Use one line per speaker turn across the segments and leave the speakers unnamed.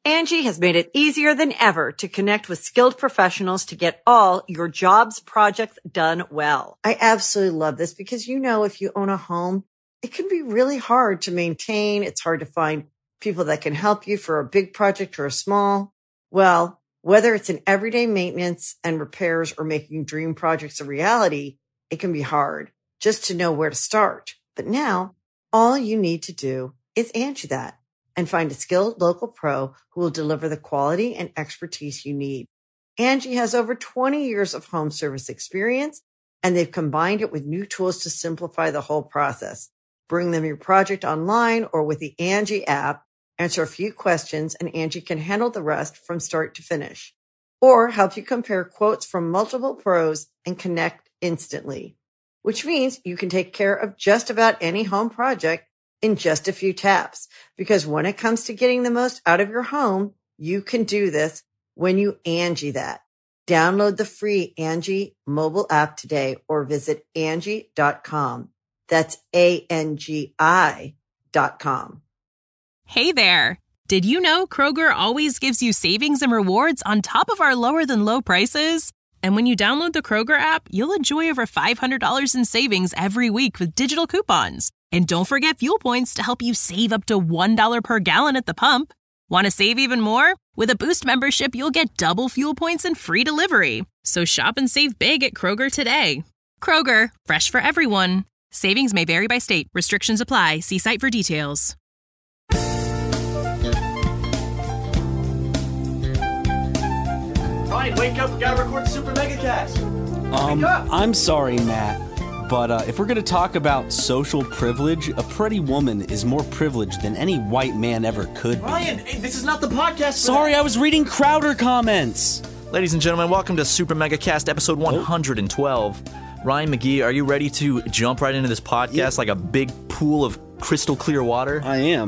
Angie has made it easier than ever to connect with skilled professionals to get all your jobs projects done well. I absolutely love this because, if you own a home, it can be really hard to maintain. It's hard to find people that can help you for a big project or a small. Well, whether it's in everyday maintenance and repairs or making dream projects a reality, it can be hard just to know where to start. But now all you need to do is Angie that and find a skilled local pro who will deliver the quality and expertise you need. Angie has over 20 years of home service experience, and they've combined it with new tools to simplify the whole process. Bring them your project online or with the Angie app, answer a few questions, and Angie can handle the rest from start to finish. Or help you compare quotes from multiple pros and connect instantly, which means you can take care of just about any home project in just a few taps. Because when it comes to getting the most out of your home, you can do this when you Angie that. Download the free Angie mobile app today or visit Angie.com. That's ANGI.com.
Hey there. Did you know Kroger always gives you savings and rewards on top of our lower than low prices? And when you download the Kroger app, you'll enjoy over $500 in savings every week with digital coupons. And don't forget fuel points to help you save up to $1 per gallon at the pump. Want to save even more? With a Boost membership, you'll get double fuel points and free delivery. So shop and save big at Kroger today. Kroger, fresh for everyone. Savings may vary by state. Restrictions apply. See site for details.
Ryan, wake up. We gotta record the Super Mega Cast. Wake up.
I'm sorry, Matt. But if we're going to talk about social privilege, a pretty woman is more privileged than any white man ever could be.
Ryan, hey, this is not the podcast.
Sorry, I was reading Crowder comments.
Ladies and gentlemen, welcome to Super Mega Cast episode 112. Ryan McGee, are you ready to jump right into this podcast like a big pool of crystal clear water?
I am.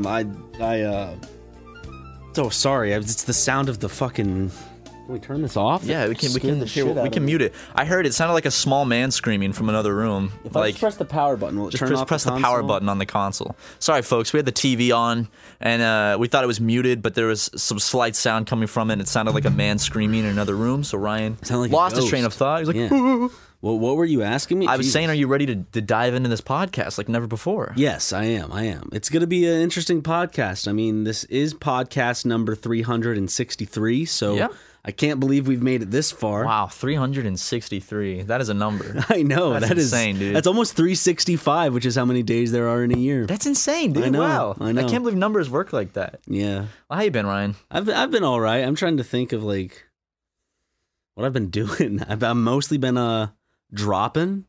Oh, sorry. It's the sound of the fucking... Can we turn this off?
Yeah, we can mute it. I heard it sounded like a small man screaming from another room.
If I just press the power button, will it turn off
press the power button on the console. Sorry, folks. We had the TV on, and we thought it was muted, but there was some slight sound coming from it, and it sounded like a man screaming in another room, so Ryan lost his train of thought. He was like,
Well, what were you asking me?
I was saying, are you ready to dive into this podcast like never before?
Yes, I am. It's going to be an interesting podcast. I mean, this is podcast number 363, so I can't believe we've made it this far.
Wow, 363. That is a number.
I know.
That's insane, dude.
That's almost 365, which is how many days there are in a year.
That's insane, dude.
I know,
wow.
I know.
I can't believe numbers work like that.
Yeah.
Well, how you been, Ryan?
I've been all right. I'm trying to think of, what I've been doing. I've mostly been dropping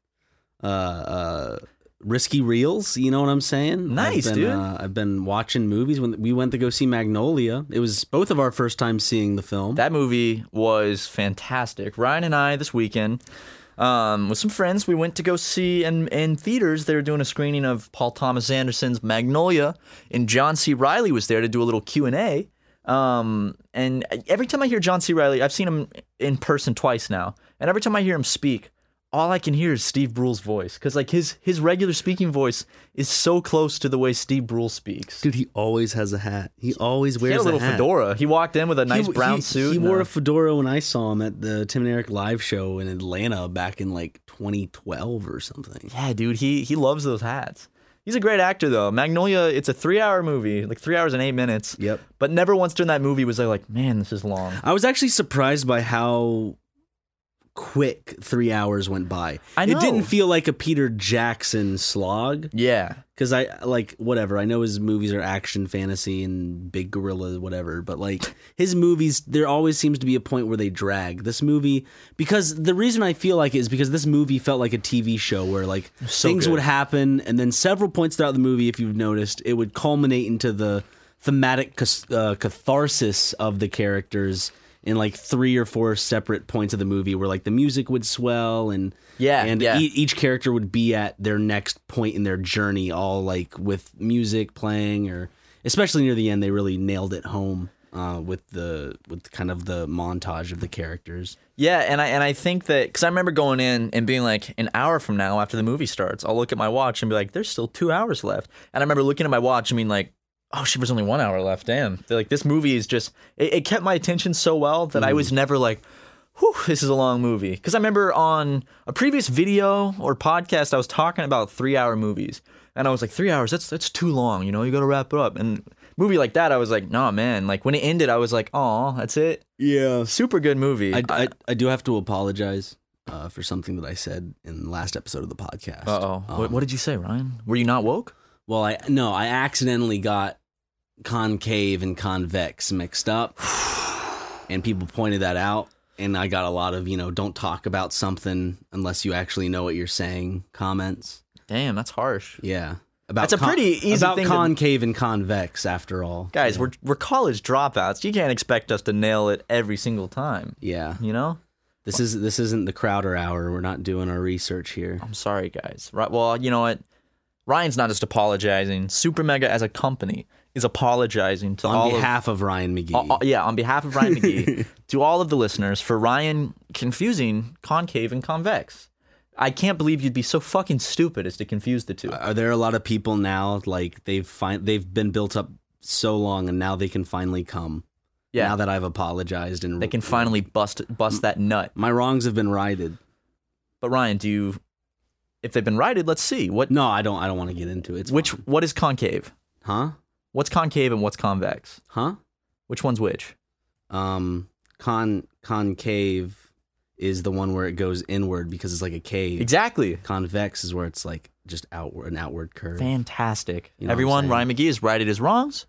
risky reels, you know what I'm saying?
Nice, dude.
I've been watching movies. When we went to go see Magnolia, it was both of our first time seeing the film.
That movie was fantastic. Ryan and I, this weekend, with some friends, we went to go see in theaters. They were doing a screening of Paul Thomas Anderson's Magnolia, and John C. Reilly was there to do a little Q&A. And every time I hear John C. Reilly, I've seen him in person twice now, and every time I hear him speak, all I can hear is Steve Brule's voice, because his regular speaking voice is so close to the way Steve Brule speaks.
Dude, he always has a hat. He always wears a hat.
He had a little fedora. He walked in with a nice brown suit.
He wore a fedora when I saw him at the Tim and Eric live show in Atlanta back in 2012 or something.
Yeah, dude, he loves those hats. He's a great actor, though. Magnolia, it's a 3-hour movie, 3 hours and 8 minutes.
Yep.
But never once during that movie was I like, man, this is long.
I was actually surprised by how quick 3 hours went by.
I know.
It didn't feel like a Peter Jackson slog.
Yeah.
Because whatever. I know his movies are action, fantasy, and big gorilla, whatever. But his movies, there always seems to be a point where they drag. This movie, because the reason I feel like it is because this movie felt like a TV show where things would happen, and then several points throughout the movie, if you've noticed, it would culminate into the thematic catharsis of the characters in 3 or 4 separate points of the movie where the music would swell and each character would be at their next point in their journey, all with music playing, or especially near the end they really nailed it home with kind of the montage of the characters.
Yeah, and I think that because I remember going in and being an hour from now after the movie starts, I'll look at my watch and be like, there's still 2 hours left, and I remember looking at my watch and being like, Oh shit, there's only 1 hour left. Damn. Like, this movie is just, it kept my attention so well that I was never like, whew, this is a long movie. Because I remember on a previous video or podcast, I was talking about 3-hour movies. And I was like, 3 hours, that's too long, you know, you got to wrap it up. And movie like that, I was like, nah, man. Like, when it ended, I was like, aw, that's it.
Yeah.
Super good movie.
I do have to apologize for something that I said in the last episode of the podcast.
Uh-oh. What did you say, Ryan? Were you not woke?
Well, I accidentally got concave and convex mixed up, and people pointed that out, and I got a lot of, don't talk about something unless you actually know what you're saying comments.
Damn, that's harsh.
Yeah.
That's a pretty easy
about
thing
concave and convex, after all.
Guys, we're college dropouts. You can't expect us to nail it every single time.
Yeah.
You know?
This isn't the Crowder Hour. We're not doing our research here.
I'm sorry, guys. Right? Well, you know what? Ryan's not just apologizing. Super Mega as a company is apologizing to
on behalf of Ryan McGee.
On behalf of Ryan McGee, to all of the listeners for Ryan confusing concave and convex. I can't believe you'd be so fucking stupid as to confuse the two.
Are there a lot of people now, like, they've been built up so long and now they can finally come?
Yeah.
Now that I've apologized and
they can finally bust that nut.
My wrongs have been righted.
But Ryan, if they've been righted, let's see. What?
No, I don't want to get into it.
What is concave?
Huh?
What's concave and what's convex?
Huh?
Which one's which?
Concave is the one where it goes inward because it's like a cave.
Exactly.
Convex is where it's like just an outward curve.
Fantastic.
You know
Everyone, Ryan McGee has righted his wrongs.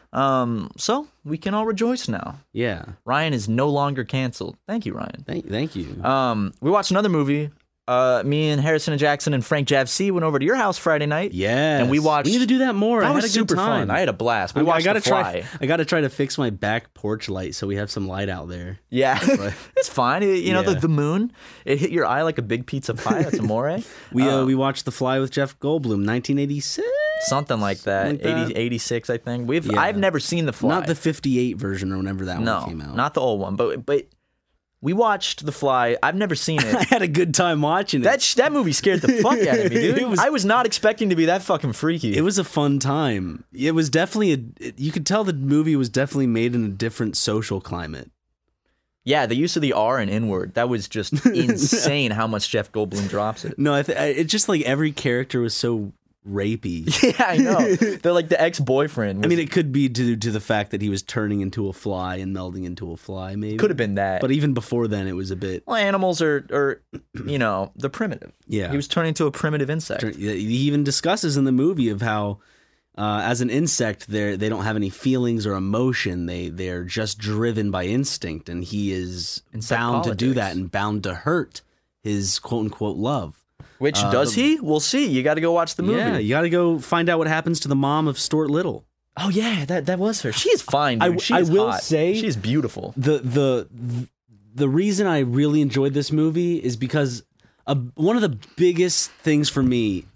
So we can all rejoice now.
Yeah.
Ryan is no longer canceled. Thank you, Ryan.
Thank you.
We watched another movie. Me and Harrison and Jackson and Frank Javc went over to your house Friday night.
Yeah,
and we watched.
We need to do that more.
That
I had
was
a
super
good time.
fun. I had a blast. We watched The Fly.
I got to try to fix my back porch light so we have some light out there.
Yeah, it's fine. You know, the moon. It hit your eye like a big pizza pie. That's amore.
We watched The Fly with Jeff Goldblum, 1986.
Something like that. 86, I think. I've never seen The Fly.
Not the 58 version or whenever that one came out.
Not the old one, but we watched The Fly. I've never seen it.
I had a good time watching it.
That movie scared the fuck out of me, dude. I was not expecting to be that fucking freaky.
It was a fun time. It was definitely you could tell the movie was definitely made in a different social climate.
Yeah, the use of the R and N-word, that was just insane how much Jeff Goldblum drops it.
No, it's just like every character was so rapey.
Yeah, I know. They're like the ex-boyfriend.
I mean, it could be due to the fact that he was turning into a fly and melding into a fly, maybe.
Could have been that.
But even before then, it was a bit...
Well, animals are they're primitive.
Yeah.
He was turning into a primitive insect.
He even discusses in the movie of how, as an insect, they don't have any feelings or emotion. They're just driven by instinct, and he is bound to do that and bound to hurt his quote-unquote love.
Which, does he? We'll see. You got to go watch the movie.
Yeah, you got to go find out what happens to the mom of Stuart Little.
Oh, yeah, that was her. She is fine, dude. I will say... She's beautiful.
The reason I really enjoyed this movie is because one of the biggest things for me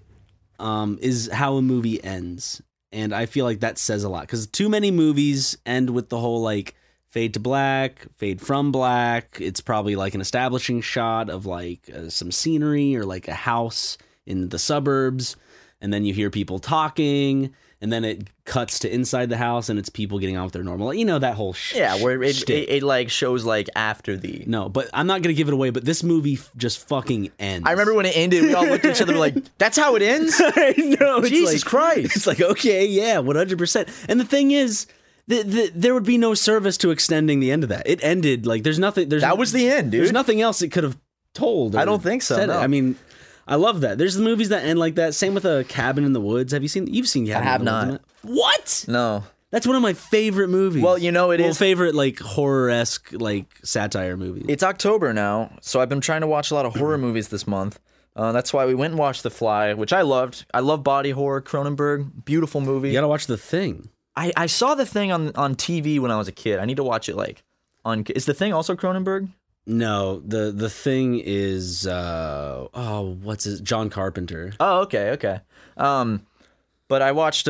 is how a movie ends. And I feel like that says a lot. Because too many movies end with the whole, like, fade to black, fade from black. It's probably like an establishing shot of like some scenery or like a house in the suburbs. And then you hear people talking, and then it cuts to inside the house and it's people getting on with their normal, that whole shit.
Yeah, where it like shows like after the...
No, but I'm not going to give it away, but this movie just fucking ends.
I remember when it ended, we all looked at each other like, that's how it ends?
I know.
Jesus Christ.
It's like, okay, yeah, 100%. And the thing is, there would be no service to extending the end of that. It ended like there's nothing.
That was the end, dude.
There's nothing else it could have told.
I don't think so. No.
I mean, I love that. There's the movies that end like that. Same with A Cabin in the Woods. You've seen Cabin in the Woods?
I have not.
What?
No.
That's one of my favorite movies.
Well, it is
favorite like horror-esque like satire movies.
It's October now, so I've been trying to watch a lot of horror movies this month. That's why we went and watched The Fly, which I loved. I love body horror. Cronenberg, beautiful movie.
You gotta watch The Thing.
I saw The Thing on TV when I was a kid. I need to watch it Is The Thing also Cronenberg?
No, the Thing is what's his John Carpenter.
Oh, okay. But I've watched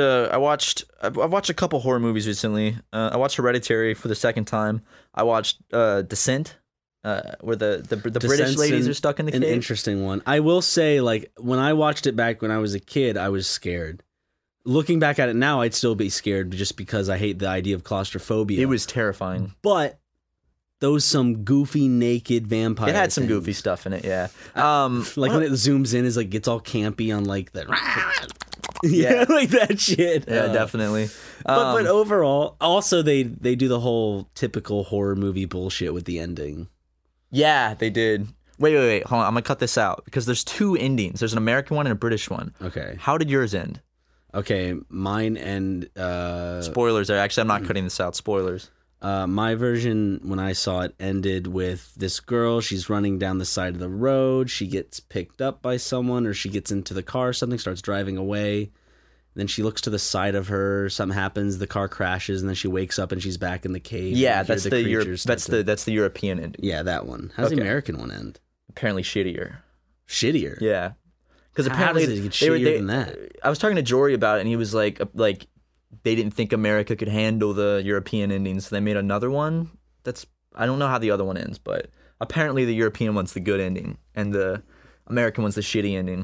a couple horror movies recently. I watched Hereditary for the second time. I watched Descent, where the British ladies are stuck in the cave.
An interesting one. I will say, like, when I watched it back when I was a kid, I was scared. Looking back at it now, I'd still be scared just because I hate the idea of claustrophobia.
It was terrifying.
But those some goofy naked vampire.
It had some
things.
goofy stuff in it, yeah.
Like when it zooms in, is like gets all campy on like the
Yeah.
like that shit.
Yeah, definitely.
But overall, also they do the whole typical horror movie bullshit with the ending.
Yeah, they did. Wait. Hold on. I'm going to cut this out because there's two endings. There's an American one and a British one.
Okay.
How did yours end?
Okay, mine and
Spoilers. Actually, I'm not cutting this out. Spoilers.
my version, when I saw it, ended with this girl. She's running down the side of the road. She gets picked up by someone, or she gets into the car. Something starts driving away. Then she looks to the side of her. Something happens. The car crashes, and then she wakes up and she's back in the cave.
Yeah,
and you
that's
hear
that's the European ending.
Yeah, that one. How's the
Okay.
American one end?
Apparently shittier.
Shittier.
Yeah, because
How
apparently
does it get shittier than that?
I was talking to Jory about it, and he was like they didn't think America could handle the European endings, so they made another one. I don't know how the other one ends, but apparently the European one's the good ending, and the American one's the shitty ending.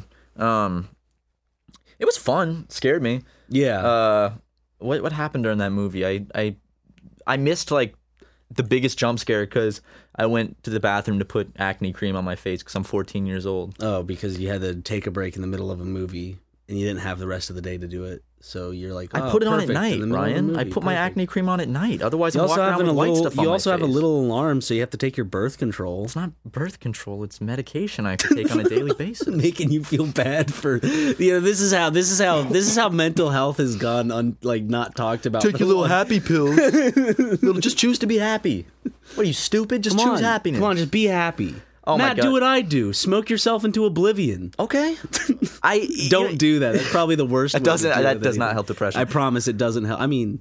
It was fun. Scared me.
Yeah.
What happened during that movie? I missed like the biggest jump scare because I went to the bathroom to put acne cream on my face because I'm 14 years old.
Oh, because you had to take a break in the middle of a movie and you didn't have the rest of the day to do it. So you're like,
I put it on at
perfect, in
night,
the middle of the
Ryan. I
movie,
put my
perfect.
acne cream on at night. Otherwise,
You
I'm
also
walking
have
around with white stuff on
you
my
also have a
face.
little alarm, so you have to take your birth control.
It's not birth control. It's medication I have to take on a daily basis.
Making you feel bad for this is how mental health has gone not talked about.
Take your little happy pill. Just choose to be happy. What are you, stupid? Just choose happiness.
Come on, just be happy.
Oh my
Matt,
God.
do what I do. Smoke yourself into oblivion.
Okay.
Don't do that. That's probably the worst.
That
way to
doesn't.
deal
That
with
does not
anything.
help depression.
I promise it doesn't help. I mean,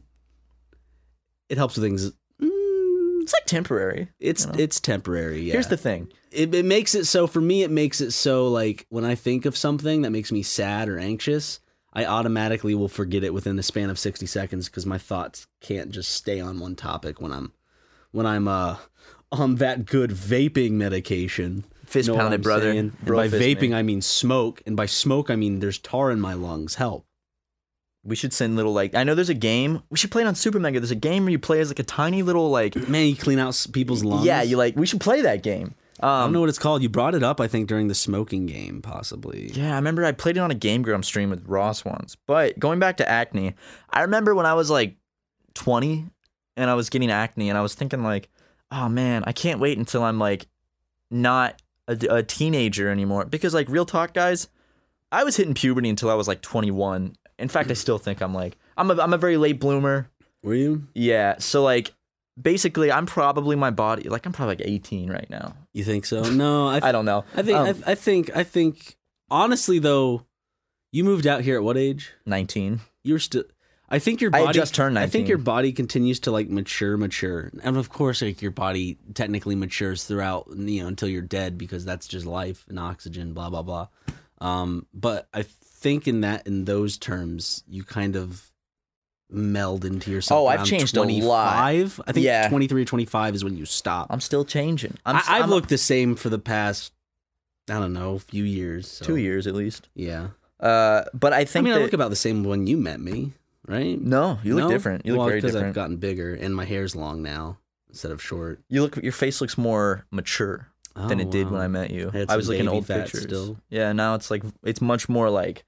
it helps with things.
It's like temporary.
It's temporary. Yeah.
Here's the thing.
It makes it so for me. It makes it so like when I think of something that makes me sad or anxious, I automatically will forget it within the span of 60 seconds because my thoughts can't just stay on one topic when I'm on that good vaping medication.
Fist
Know what
pounded,
I'm
brother.
saying? And
Bro
by
fist
vaping,
me.
I mean smoke, and by smoke, I mean there's tar in my lungs. Help.
We should send little I know there's a game. We should play it on Super Mega. There's a game where you play as like a tiny little
Man, you clean out people's lungs.
Yeah, we should play that game.
I don't know what it's called. You brought it up, I think, during the smoking game, possibly.
Yeah, I remember I played it on a Game Grumps stream with Ross once. But going back to acne, I remember when I was like 20 and I was getting acne and I was thinking like, oh man, I can't wait until I'm like not a teenager anymore. Because like real talk, guys, I was hitting puberty until I was like 21. In fact, I still think I'm a very late bloomer.
Were you?
Yeah, so like basically I'm probably my body like I'm probably like 18 right now.
You think so? No,
I don't know.
I think. Honestly, though, you moved out here at what age?
19.
You're still. I think your body.
I just turned 19.
I think your body continues to like mature, and of course, like your body technically matures throughout, until you're dead because that's just life and oxygen, blah blah blah. But I think in those terms, you kind of meld into yourself.
Oh, I've
around
changed a lot.
25. I think
Yeah.
23 or 25 is when you stop.
I'm still changing.
I've looked the same for the past, I don't know, few years. So.
2 years at least.
Yeah.
But I think
I look about the same when you met me, right?
No, you look different. You look very
because
different.
I've gotten bigger and my hair's long now instead of short.
Your face looks more mature than it did when I met you.
Had
I was
some
looking at
baby
old
fat
pictures.
still.
Yeah, now it's much more like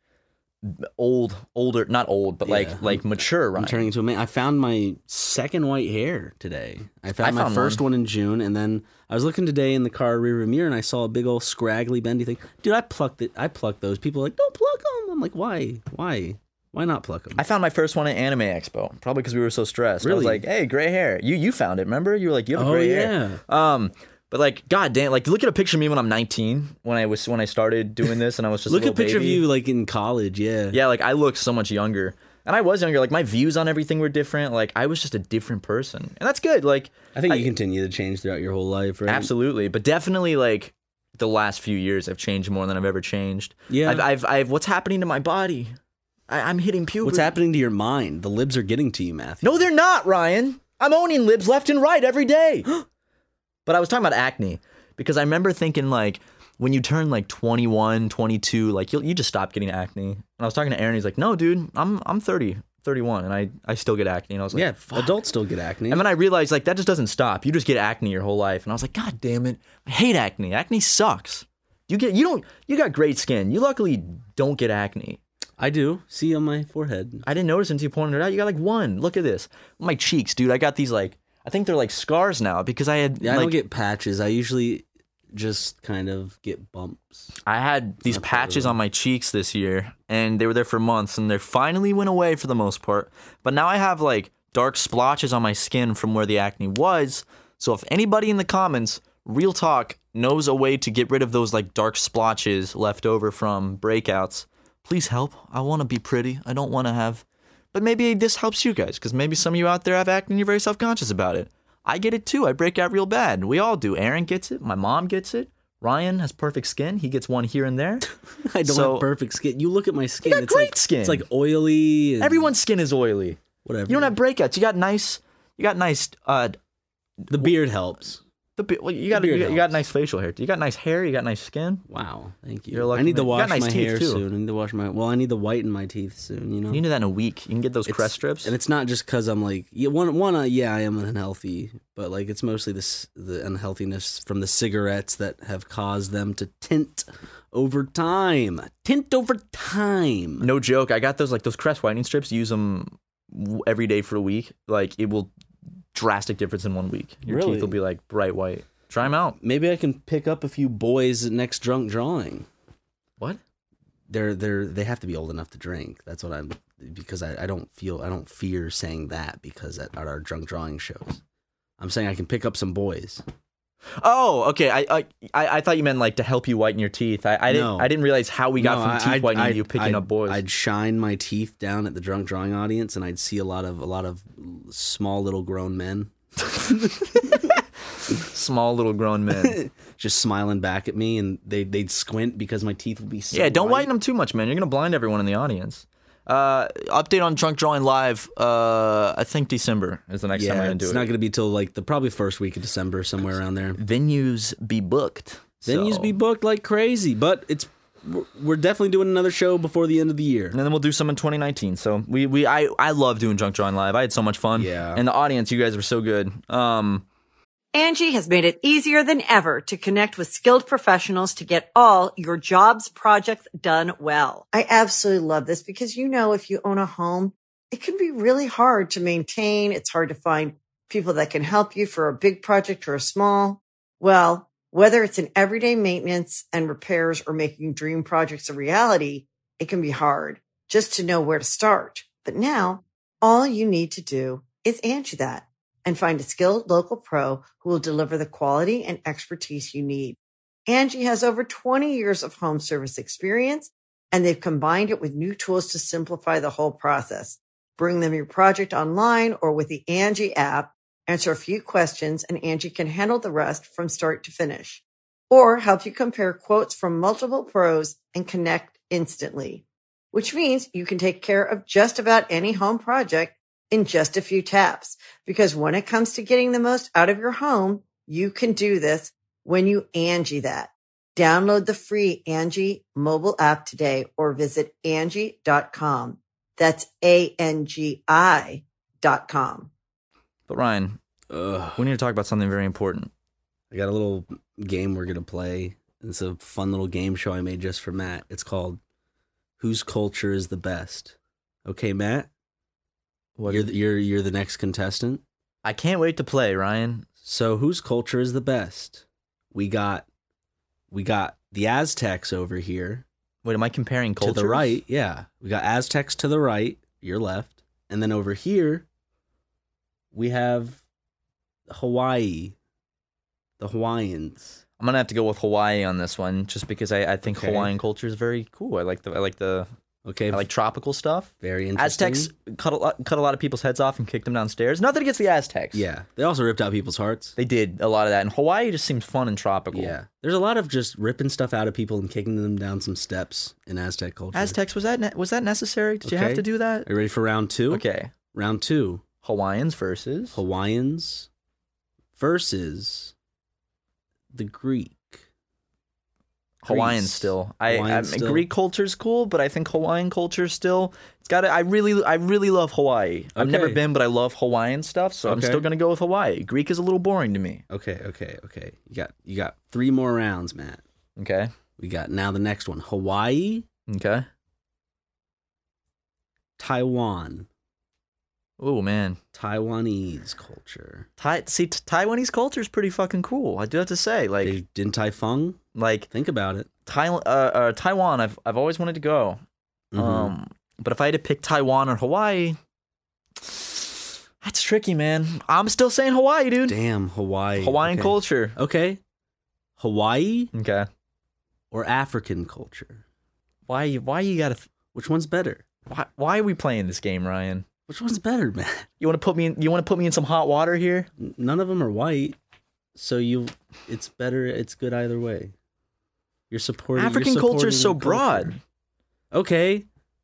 older, not old, but
Yeah.
like mature, right?
I'm turning into a man. I found my second white hair today. I found my first one in June, and then I was looking today in the car rearview mirror, and I saw a big old scraggly bendy thing. Dude, I plucked it. I plucked those. People are like, don't pluck them. I'm like, why? Why not pluck them?
I found my first one at Anime Expo, probably because we were so stressed. I was
Really?
like, "Hey, gray hair." You found it, remember? You were like, "You have a
Oh,
gray
yeah.
hair." But like, god damn, like look at a picture of me when I'm 19, when I started doing this, and I was just
Look
a
at a picture
baby.
of you like in college. Yeah.
Yeah, like I looked so much younger, and I was younger. Like my views on everything were different. Like I was just a different person, and that's good. Like
I think you continue to change throughout your whole life, right?
absolutely, but definitely like the last few years, I've changed more than I've ever changed.
Yeah.
I've what's happening to my body? I'm hitting puberty.
What's happening to your mind? The libs are getting to you, Matthew.
No, they're not, Ryan. I'm owning libs left and right every day. But I was talking about acne because I remember thinking like, when you turn like 21, 22, like you just stop getting acne. And I was talking to Aaron, he's like, no, dude, I'm 30, 31, and I still get acne. And I was like,
Yeah,
fuck.
adults still get acne.
And then I realized like that just doesn't stop. You just get acne your whole life. And I was like, God damn it, I hate acne. Acne sucks. You got great skin. You luckily don't get acne.
I do. See on my forehead.
I didn't notice until you pointed it out. You got like one. Look at this. My cheeks, dude. I got these like, I think they're like scars now because I had.
Yeah, I
like,
don't get patches. I usually just kind of get bumps.
I had these patches on my cheeks this year, and they were there for months, and they finally went away for the most part. But now I have like dark splotches on my skin from where the acne was. So if anybody in the comments, real talk, knows a way to get rid of those like dark splotches left over from breakouts, please help. I want to be pretty. I don't want to have. But maybe this helps you guys, because maybe some of you out there have acne and you're very self-conscious about it. I get it too. I break out real bad. We all do. Aaron gets it. My mom gets it. Ryan has perfect skin. He gets one here and there.
I don't have perfect skin. You look at my skin.
You got
it's
great
like,
skin.
It's like oily. And
Everyone's skin is oily.
whatever.
You don't have breakouts. You got nice.
The beard helps.
You got nice facial hair. You got nice hair. You got nice skin.
Wow, thank
You're
you.
lucky
I need to
man. You
wash
got nice
my
teeth,
hair
too.
soon. I need to wash my. Well, I need to whiten my teeth soon. You know.
You can do that in a week. You can get those
It's-
crest strips.
And it's not just because I'm like, yeah, I am unhealthy, but like it's mostly the unhealthiness from the cigarettes that have caused them to tint over time.
No joke. I got those crest whitening strips. Use them every day for a week. Like it will drastic difference in 1 week. Your
Really?
teeth will be like bright white. Try them out.
Maybe I can pick up a few boys next drunk drawing.
What?
They have to be old enough to drink. That's what I'm because I don't fear saying that because at our drunk drawing shows. I'm saying I can pick up some boys.
Oh, okay. I thought you meant like to help you whiten your teeth. I didn't realize how we got from teeth whitening to you picking up boys.
I'd shine my teeth down at the drunk drawing audience, and I'd see a lot of small little grown men
Small little grown men.
just smiling back at me, and they'd squint because my teeth would be so
Yeah, don't
white.
whiten them too much, man. You're gonna blind everyone in the audience. Update on Drunk Drawing Live. I think December is the next time we're
Yeah,
gonna do
it's
it.
not going to be till like the probably first week of December, somewhere around there.
Venues be booked.
Venues
So-
be booked like crazy, but we're definitely doing another show before the end of the year.
And then we'll do some in 2019. So I love doing Drunk Drawing Live. I had so much fun.
Yeah.
And the audience, you guys were so good.
Angie has made it easier than ever to connect with skilled professionals to get all your jobs projects done well. I absolutely love this because, you know, if you own a home, it can be really hard to maintain. It's hard to find people that can help you for a big project or a small. Well, whether it's in everyday maintenance and repairs or making dream projects a reality, it can be hard just to know where to start. But now all you need to do is Angie that and find a skilled local pro who will deliver the quality and expertise you need. Angie has over 20 years of home service experience, and they've combined it with new tools to simplify the whole process. Bring them your project online or with the Angie app, answer a few questions, and Angie can handle the rest from start to finish. Or help you compare quotes from multiple pros and connect instantly, which means you can take care of just about any home project in just a few taps. Because when it comes to getting the most out of your home, you can do this when you Angie that. Download the free Angie mobile app today or visit Angie.com. That's ANGI.com.
But Ryan,
Ugh.
we need to talk about something very important.
I got a little game we're gonna play. It's a fun little game show I made just for Matt. It's called "Whose Culture is the Best." Okay, Matt, you're the next contestant.
I can't wait to play, Ryan.
So, whose culture is the best? We got the Aztecs over here
Wait, am I comparing cultures?
to the right. Yeah, we got Aztecs to the right, your left, and then over here we have Hawaii, the Hawaiians.
I'm gonna have to go with Hawaii on this one, just because I think
Okay.
Hawaiian culture is very cool. I like
Okay,
tropical stuff.
very interesting.
Aztecs cut a lot of people's heads off and kicked them downstairs. Not that against the Aztecs.
Yeah, they also ripped out people's hearts.
They did a lot of that. And Hawaii just seems fun and tropical.
Yeah, there's a lot of just ripping stuff out of people and kicking them down some steps in Aztec culture.
Aztecs, was that necessary? Did you have
Okay.
to do that?
Are you ready for round two?
Okay.
Round two.
Hawaiians versus
Hawaiians versus the Greek.
Hawaiian
Greece.
still.
Hawaiian still.
Greek culture's cool, but I think Hawaiian culture still. It's got. I really love Hawaii. I've never
Okay.
been, but I love Hawaiian stuff, so I'm
Okay.
still gonna go with Hawaii. Greek is a little boring to me.
Okay. You got 3 more rounds, Matt.
Okay.
We got now the next one. Hawaii,
Okay.
Taiwan.
Oh man.
Taiwanese culture.
Taiwanese culture is pretty fucking cool. I do have to say, like,
Din Tai Fung.
like
Think about it.
Taiwan. I've always wanted to go.
Mhm.
But if I had to pick Taiwan or Hawaii, that's tricky, man. I'm still saying Hawaii, dude.
Damn, Hawaii.
Hawaiian
Okay.
culture.
Okay. Hawaii
Okay.
or African culture?
Why you gotta?
Which one's better?
Why are we playing this game, Ryan?
Which one's better, man?
You want to put me in some hot water here?
None of them are white, so it's better. It's good either way. You're supporting
African culture is so
supporting the culture.
broad.
Okay.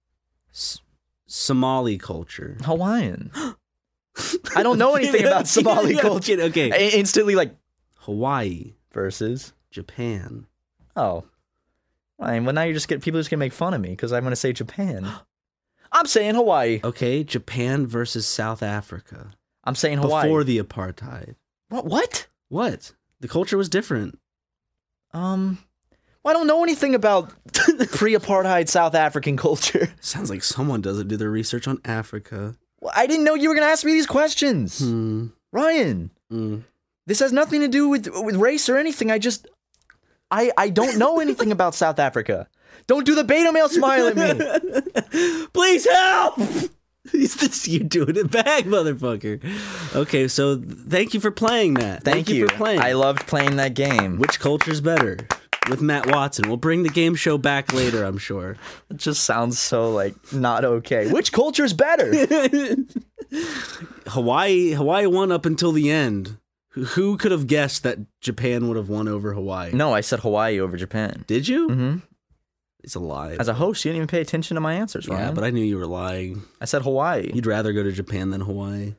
Somali culture.
Hawaiian. I don't know anything about Somali culture.
Okay.
I instantly like
Hawaii,
versus.
Japan.
Oh, fine. Well, now people just gonna make fun of me because I'm gonna say Japan. I'm saying Hawaii.
Okay, Japan versus South Africa.
I'm saying Hawaii.
Before the apartheid.
What?
What? The culture was different.
Well, I don't know anything about pre-apartheid South African culture.
Sounds like someone doesn't do their research on Africa.
Well, I didn't know you were gonna ask me these questions,
Hmm.
Ryan.
Mm.
This has nothing to do with race or anything. I don't know anything about South Africa. Don't do the beta male smile at me.
Please help! You're doing it back, motherfucker. Okay, so thank you for playing that.
Thank you
for playing.
I loved playing that game.
Which culture's better? With Matt Watson. We'll bring the game show back later, I'm sure.
It just sounds so like not okay. Which culture's better?
Hawaii won up until the end. Who could have guessed that Japan would have won over Hawaii?
No, I said Hawaii over Japan.
Did you?
Mm-hmm.
It's a lie.
As a host, you didn't even pay attention to my answers, Ryan.
Yeah, but I knew you were lying.
I said Hawaii.
You'd rather go to Japan than Hawaii.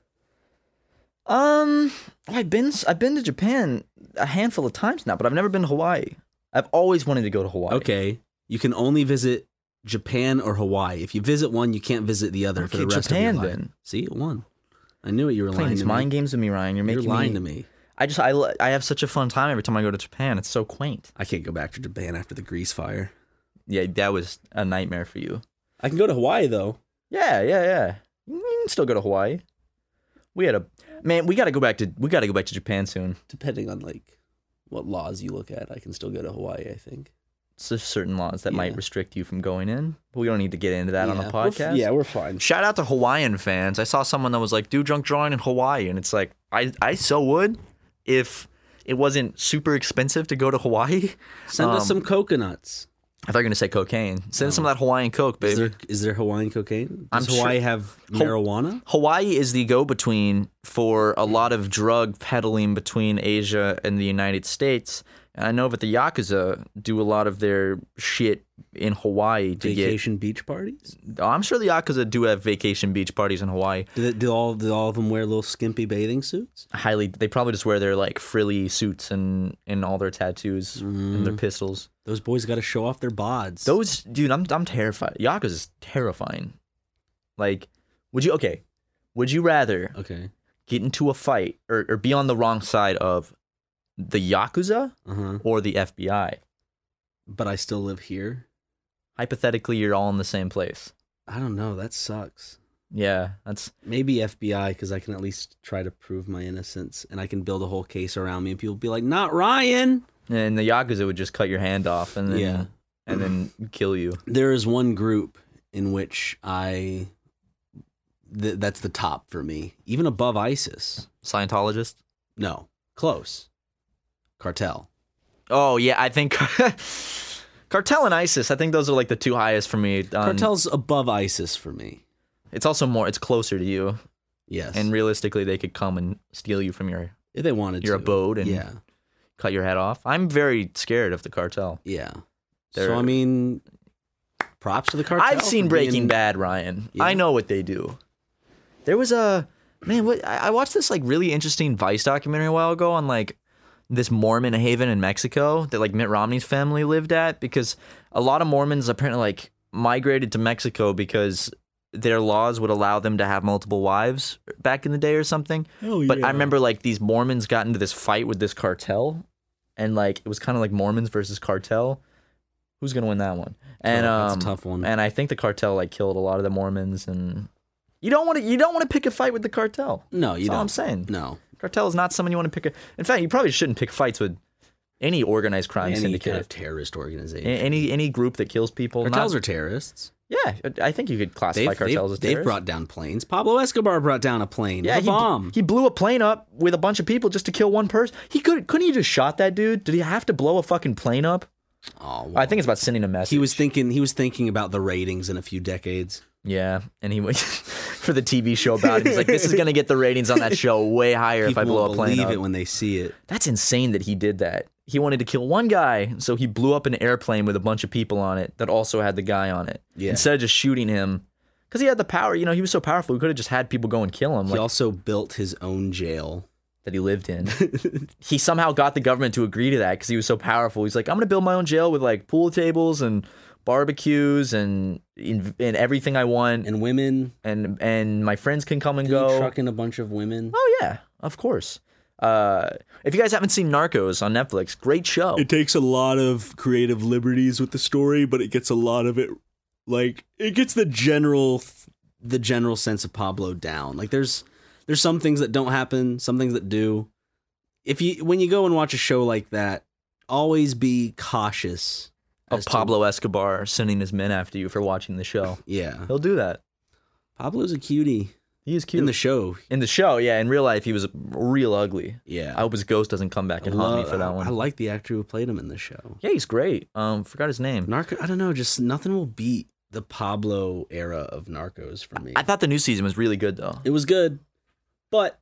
I've been to Japan a handful of times now, but I've never been to Hawaii. I've always wanted to go to Hawaii.
Okay, you can only visit Japan or Hawaii. If you visit one, you can't visit the other for the
Okay,
rest
Japan,
of your life.
then.
See, it won. I knew it. You were
Playing
lying
these
to
mind
me.
games with me, Ryan. You're making
lying
me.
to me.
I have such a fun time every time I go to Japan. It's so quaint.
I can't go back to Japan after the Grease fire.
Yeah, that was a nightmare for you.
I can go to Hawaii though.
Yeah. You can still go to Hawaii. We gotta go back to Japan soon.
Depending on like what laws you look at, I can still go to Hawaii. I think.
So there's certain laws that might
Yeah.
restrict you from going in, but we don't need to get into that on the
Yeah,
podcast.
we're fine.
Shout out to Hawaiian fans. I saw someone that was like, "Do drunk drawing in Hawaii," and it's like, I so would if it wasn't super expensive to go to Hawaii.
Send us some coconuts.
I thought you were gonna say cocaine. Send some of that Hawaiian coke, baby.
Is there Hawaiian cocaine?
I'm
Does Hawaii
sure-
have marijuana?
Hawaii is the go-between for a lot of drug peddling between Asia and the United States. And I know that the Yakuza do a lot of their shit in Hawaii to
Vacation beach parties?
get. I'm sure the Yakuza do have vacation beach parties in Hawaii.
Do all of them wear little skimpy bathing suits?
They probably just wear their like frilly suits and all their tattoos and their pistols.
Those boys got to show off their bods.
Dude, I'm terrified. Yakuza is terrifying. Like, would you rather
Okay.
get into a fight or be on the wrong side of the Yakuza or the FBI?
But I still live here.
Hypothetically, you're all in the same place.
I don't know. That sucks.
Yeah, that's
Maybe FBI because I can at least try to prove my innocence and I can build a whole case around me and people be like, "Not Ryan."
and the Yakuza would just cut your hand off and then
Yeah.
and then kill you.
There is one group in which that's the top for me, even above ISIS.
Scientologist?
No, close. Cartel.
Oh yeah, I think Cartel and ISIS. I think those are like the two highest for me.
Cartel's above ISIS for me.
It's also it's closer to you,
Yes,
and realistically, they could come and steal you from your
if they wanted
your
to.
abode and
yeah,
cut your head off. I'm very scared of the cartel.
yeah.
They're-
So I mean, props to the cartel.
I've seen
for
Breaking
being-
Bad, Ryan.
Yeah.
I know what they do. There was I watched this like really interesting Vice documentary a while ago on like this Mormon haven in Mexico that like Mitt Romney's family lived at, because a lot of Mormons apparently like migrated to Mexico because their laws would allow them to have multiple wives back in the day or something.
Oh,
But I remember like these Mormons got into this fight with this cartel, and like it was kind of like Mormons versus cartel. Who's gonna win that one? And
that's a tough one.
And I think the cartel like killed a lot of the Mormons, and you don't want to pick a fight with the cartel.
No, you
That's
don't.
all I'm saying.
No.
Cartel is not someone you want to pick. In fact, you probably shouldn't pick fights with any organized crime
Any
syndicate,
kind of terrorist organization.
any group that kills people.
Cartels are terrorists.
Yeah, I think you could classify cartels as terrorists.
They've brought down planes. Pablo Escobar brought down a plane.
Yeah,
with a bomb.
He blew a plane up with a bunch of people just to kill one person. Couldn't he just shot that dude? Did he have to blow a fucking plane up?
Oh, well,
I think it's about sending a message.
He was thinking about the ratings in a few decades.
Yeah, and he went for the TV show about it. He's like, this is going to get the ratings on that show way higher if I blow a plane
believe
up.
it when they see it.
That's insane that he did that. He wanted to kill one guy, so he blew up an airplane with a bunch of people on it that also had the guy on it.
Yeah.
Instead of just shooting him, because he had the power. You know, he was so powerful, he could have just had people go and kill him.
He also built his own jail
that he lived in. He somehow got the government to agree to that because he was so powerful. He's like, I'm going to build my own jail with like pool tables and barbecues and everything I want,
and women,
and my friends can come and
Did he
go.
truck in a bunch of women.
Oh yeah, of course. If you guys haven't seen Narcos on Netflix, great show.
It takes a lot of creative liberties with the story, but it gets a lot of it, like it gets the general sense of Pablo down. Like there's some things that don't happen, some things that do. When you go and watch a show like that, always be cautious
of Pablo Escobar sending his men after you for watching the show.
Yeah,
he'll do that.
Pablo's a cutie.
He is cute
in the show.
In the show, yeah. In real life, he was real ugly.
Yeah,
I hope his ghost doesn't come back and haunt me for that one.
I like the actor who played him in the show.
Yeah, he's great. Forgot his name.
I don't know. Just nothing will beat the Pablo era of Narcos for me.
I thought the new season was really good though.
It was good, but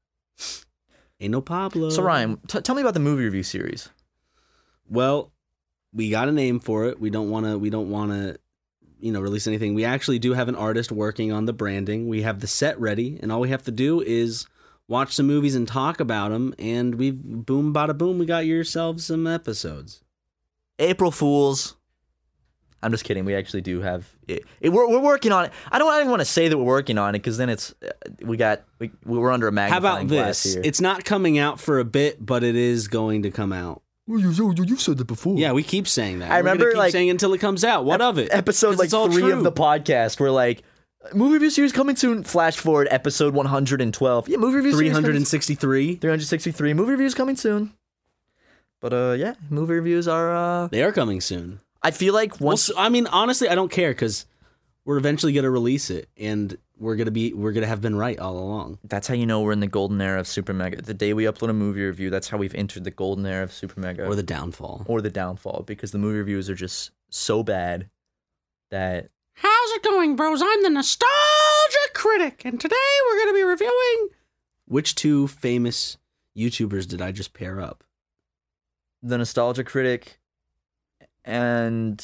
ain't no Pablo.
So Ryan, tell me about the movie review series.
Well, we got a name for it. We don't want to, release anything. We actually do have an artist working on the branding. We have the set ready, and all we have to do is watch some movies and talk about them. And we've boom, bada boom. We got yourselves some episodes. April
Fools. I'm just kidding. We actually do have it. We're working on it. I don't even want to say that we're working on it because then it's we're under a magnifying glass here.
How about this? It's not coming out for a bit, but it is going to come out.
Well, you said that before.
Yeah, we keep saying that.
I remember
keep saying it until it comes out. What of it?
Episode like 3 of the podcast, we're like, movie review series coming soon. Flash forward, episode 112. Yeah, movie review series
363.
363. Movie reviews coming soon. But yeah, movie reviews are.
They are coming soon. I feel like once.
Well,
I mean, honestly, I don't care because we're eventually gonna release it, and we're gonna have been right all along.
That's how you know we're in the golden era of Super Mega. The day we upload a movie review, that's how we've entered the golden era of Super Mega.
Or the downfall.
Because the movie reviews are just so bad that...
How's it going, bros? I'm the Nostalgia Critic, and today we're gonna be reviewing... Which two famous YouTubers did I just pair up?
The Nostalgia Critic and...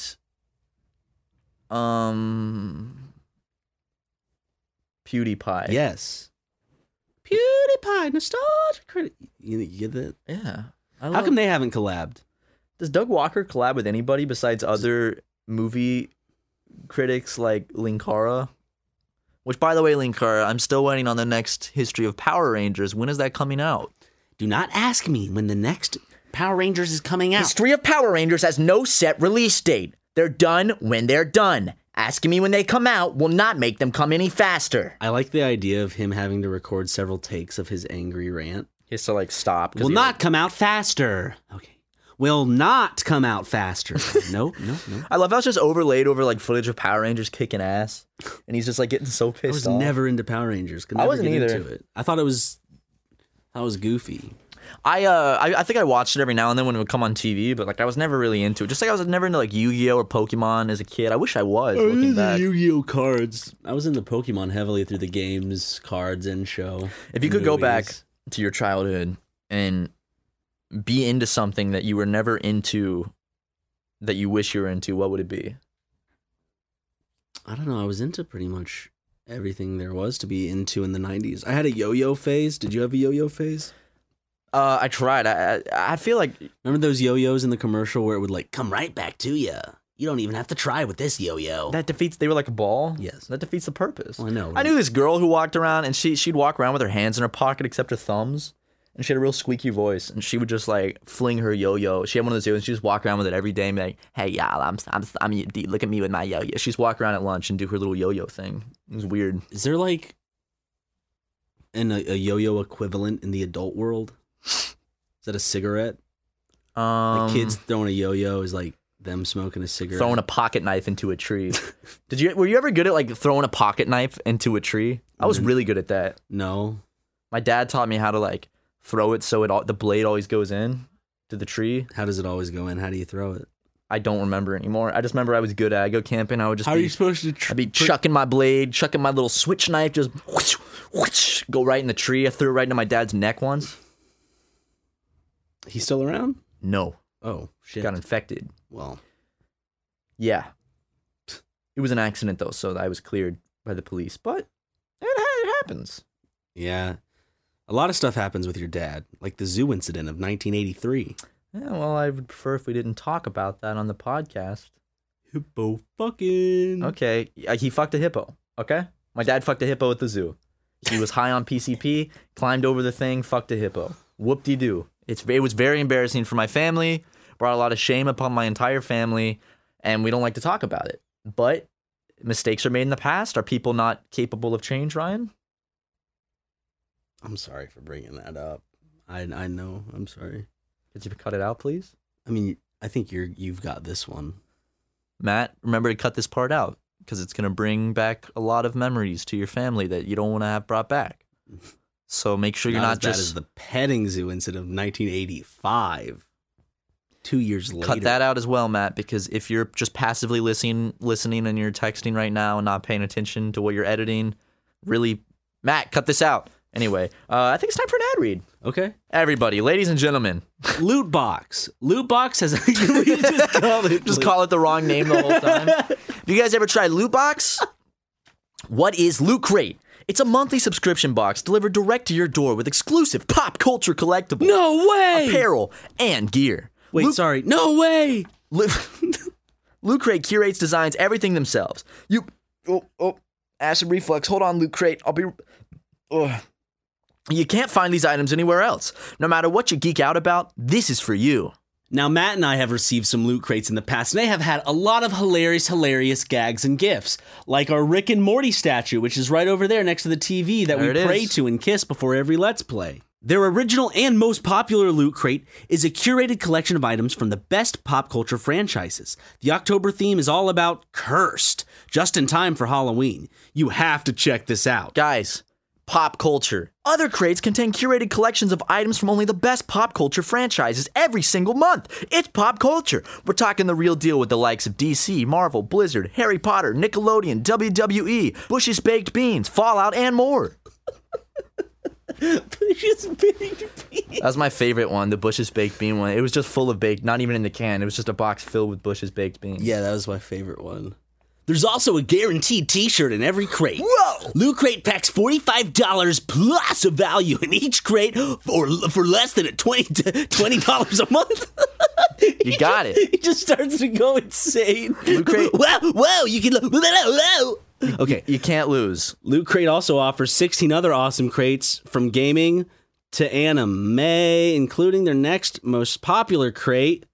PewDiePie.
Yes. PewDiePie, Nostalgia Critic. You get that?
Yeah.
How come they haven't collabed?
Does Doug Walker collab with anybody besides other movie critics like Linkara? Which, by the way, Linkara, I'm still waiting on the next History of Power Rangers. When is that coming out?
Do not ask me when the next Power Rangers is coming out.
History of Power Rangers has no set release date. They're done when they're done. Asking me when they come out will not make them come any faster.
I like the idea of him having to record several takes of his angry rant.
He has to, like, stop.
Will not come out faster. Okay. Will not come out faster. No.
I love how it's just overlaid over, like, footage of Power Rangers kicking ass. And he's just, like, getting so pissed off.
I was never into Power Rangers.
I wasn't either.
Into it. I thought it was goofy.
I think I watched it every now and then when it would come on TV, but like I was never really into it. Just like I was never into like Yu-Gi-Oh or Pokemon as a kid. I wish I was. Looking back,
Yu-Gi-Oh cards. I was into Pokemon heavily through the games, cards, and show.
If you could go back to your childhood and be into something that you were never into, that you wish you were into, what would it be?
I don't know. I was into pretty much everything there was to be into in the 90s. I had a yo-yo phase. Did you have a yo-yo phase?
I tried. I feel like
Remember those yo-yos in the commercial where it would like come right back to you? You don't even have to try with this yo-yo.
that defeats. They were like a ball.
Yes.
That defeats the purpose.
Well, I know.
I knew this girl who walked around, and she'd walk around with her hands in her pocket except her thumbs, and she had a real squeaky voice, and she would just like fling her yo-yo. She had one of those yo-yos, and she just walk around with it every day, and be like, "Hey y'all, I'm look at me with my yo-yo." She'd walk around at lunch and do her little yo-yo thing. It was weird.
Is there like a yo-yo equivalent in the adult world? Is that a cigarette? Like kids throwing a yo-yo is like them smoking a cigarette.
Throwing a pocket knife into a tree. Were you ever good at like throwing a pocket knife into a tree? I was really good at that.
No.
My dad taught me how to like throw it so the blade always goes in to the tree.
How does it always go in? How do you throw it?
I don't remember anymore. I just remember I was good at it. I go camping, I would just
How are you supposed to
I'd be chucking my blade, chucking my little switch knife, just whoosh, whoosh, go right in the tree. I threw it right into my dad's neck once.
He's still around?
No.
Oh, shit.
Got infected.
Well,
Yeah. It was an accident though, so I was cleared by the police. But it happens.
yeah. A lot of stuff happens with your dad, like the zoo incident of 1983.
Yeah, well, I would prefer if we didn't talk about that on the podcast.
Hippo fucking.
Okay, he fucked a hippo. Okay, my dad fucked a hippo at the zoo. He was high on PCP, climbed over the thing, fucked a hippo. Whoop-de-doo. It was very embarrassing for my family, brought a lot of shame upon my entire family, and we don't like to talk about it. But mistakes are made in the past. Are people not capable of change, Ryan?
I'm sorry for bringing that up. I know. I'm sorry.
Could you cut it out, please?
I mean, I think you've got this one.
Matt, remember to cut this part out because it's going to bring back a lot of memories to your family that you don't want to have brought back. So make sure you're not
as bad
just
as the petting zoo incident of 1985. 2 years later.
cut that out as well, Matt, because if you're just passively listening and you're texting right now and not paying attention to what you're editing, really, Matt, cut this out. Anyway, I think it's time for an ad read.
Okay.
Everybody, ladies and gentlemen,
Loot box. Loot box has. We just
call it the wrong name the whole time. Have you guys ever tried Loot Box? What is Loot Crate? It's a monthly subscription box delivered direct to your door with exclusive pop culture collectibles,
No way!
apparel, and gear.
Wait, sorry. No way!
Loot Crate curates designs everything themselves. Acid reflux. Hold on, Loot Crate. You can't find these items anywhere else. No matter what you geek out about, this is for you.
Now, Matt and I have received some Loot Crates in the past, and they have had a lot of hilarious gags and gifts. Like our Rick and Morty statue, which is right over there next to the TV that
There
we
it
pray
is.
to and kiss before every Let's Play. Their original and most popular Loot Crate is a curated collection of items from the best pop culture franchises. The October theme is all about Cursed, just in time for Halloween. You have to check this out.
Guys, pop culture. Other crates contain curated collections of items from only the best pop culture franchises every single month. It's pop culture. We're talking the real deal with the likes of DC, Marvel, Blizzard, Harry Potter, Nickelodeon, WWE, Bush's Baked Beans, Fallout, and more.
Bush's Baked Beans.
That was my favorite one, the Bush's Baked Bean one. It was just full of baked, not even in the can. It was just a box filled with Bush's Baked Beans.
Yeah, that was my favorite one. There's also a guaranteed t-shirt in every crate.
Whoa!
Loot Crate packs $45 plus a value in each crate for less than $20 a month.
You got it.
He just starts to go insane.
Loot Crate.
Whoa, you can... Okay.
You can't lose.
Loot Crate also offers 16 other awesome crates from gaming to anime, including their next most popular crate.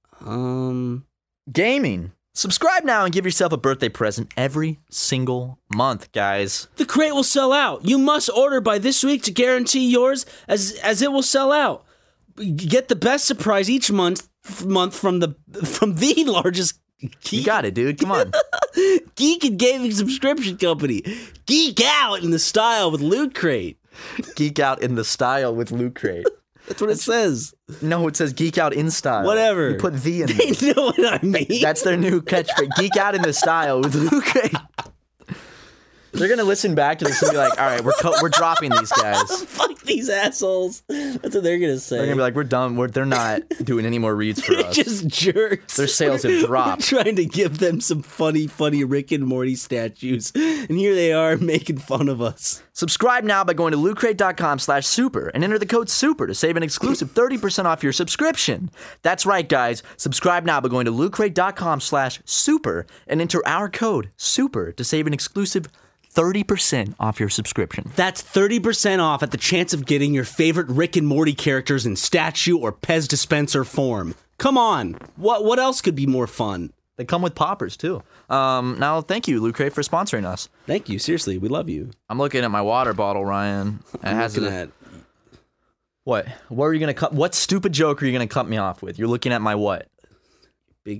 Gaming. Subscribe now and give yourself a birthday present every single month, guys.
The crate will sell out. You must order by this week to guarantee yours as it will sell out. Get the best surprise each month from the largest
You got it, dude. Come on.
geek and gaming subscription company. Geek out in the style with Loot Crate.
Geek out in the style with Loot Crate.
That's what it says.
No, it says geek out in style.
Whatever.
You put the in
They
there.
know what I mean.
That's their new catchphrase. Geek out in the style with Loot Crate. They're gonna listen back to this and be like, "All right, we're dropping these guys.
Fuck these assholes." That's what they're gonna say.
They're gonna be like, "We're done. They're not doing any more reads for us.
Just jerks.
Their sales have dropped."
We're trying to give them some funny Rick and Morty statues, and here they are making fun of us.
Subscribe now by going to lootcrate.com/super and enter the code SUPER to save an exclusive 30% off your subscription. That's right, guys. Subscribe now by going to lootcrate.com/super and enter our code SUPER to save an exclusive 30% off your subscription.
That's 30% off at the chance of getting your favorite Rick and Morty characters in statue or Pez dispenser form. Come on. What else could be more fun?
They come with poppers, too. Now, thank you, Loot Crate, for sponsoring us.
Thank you. Seriously, we love you.
I'm looking at my water bottle, Ryan. What? What are you going to cut? What stupid joke are you going to cut me off with? You're looking at my what?
Big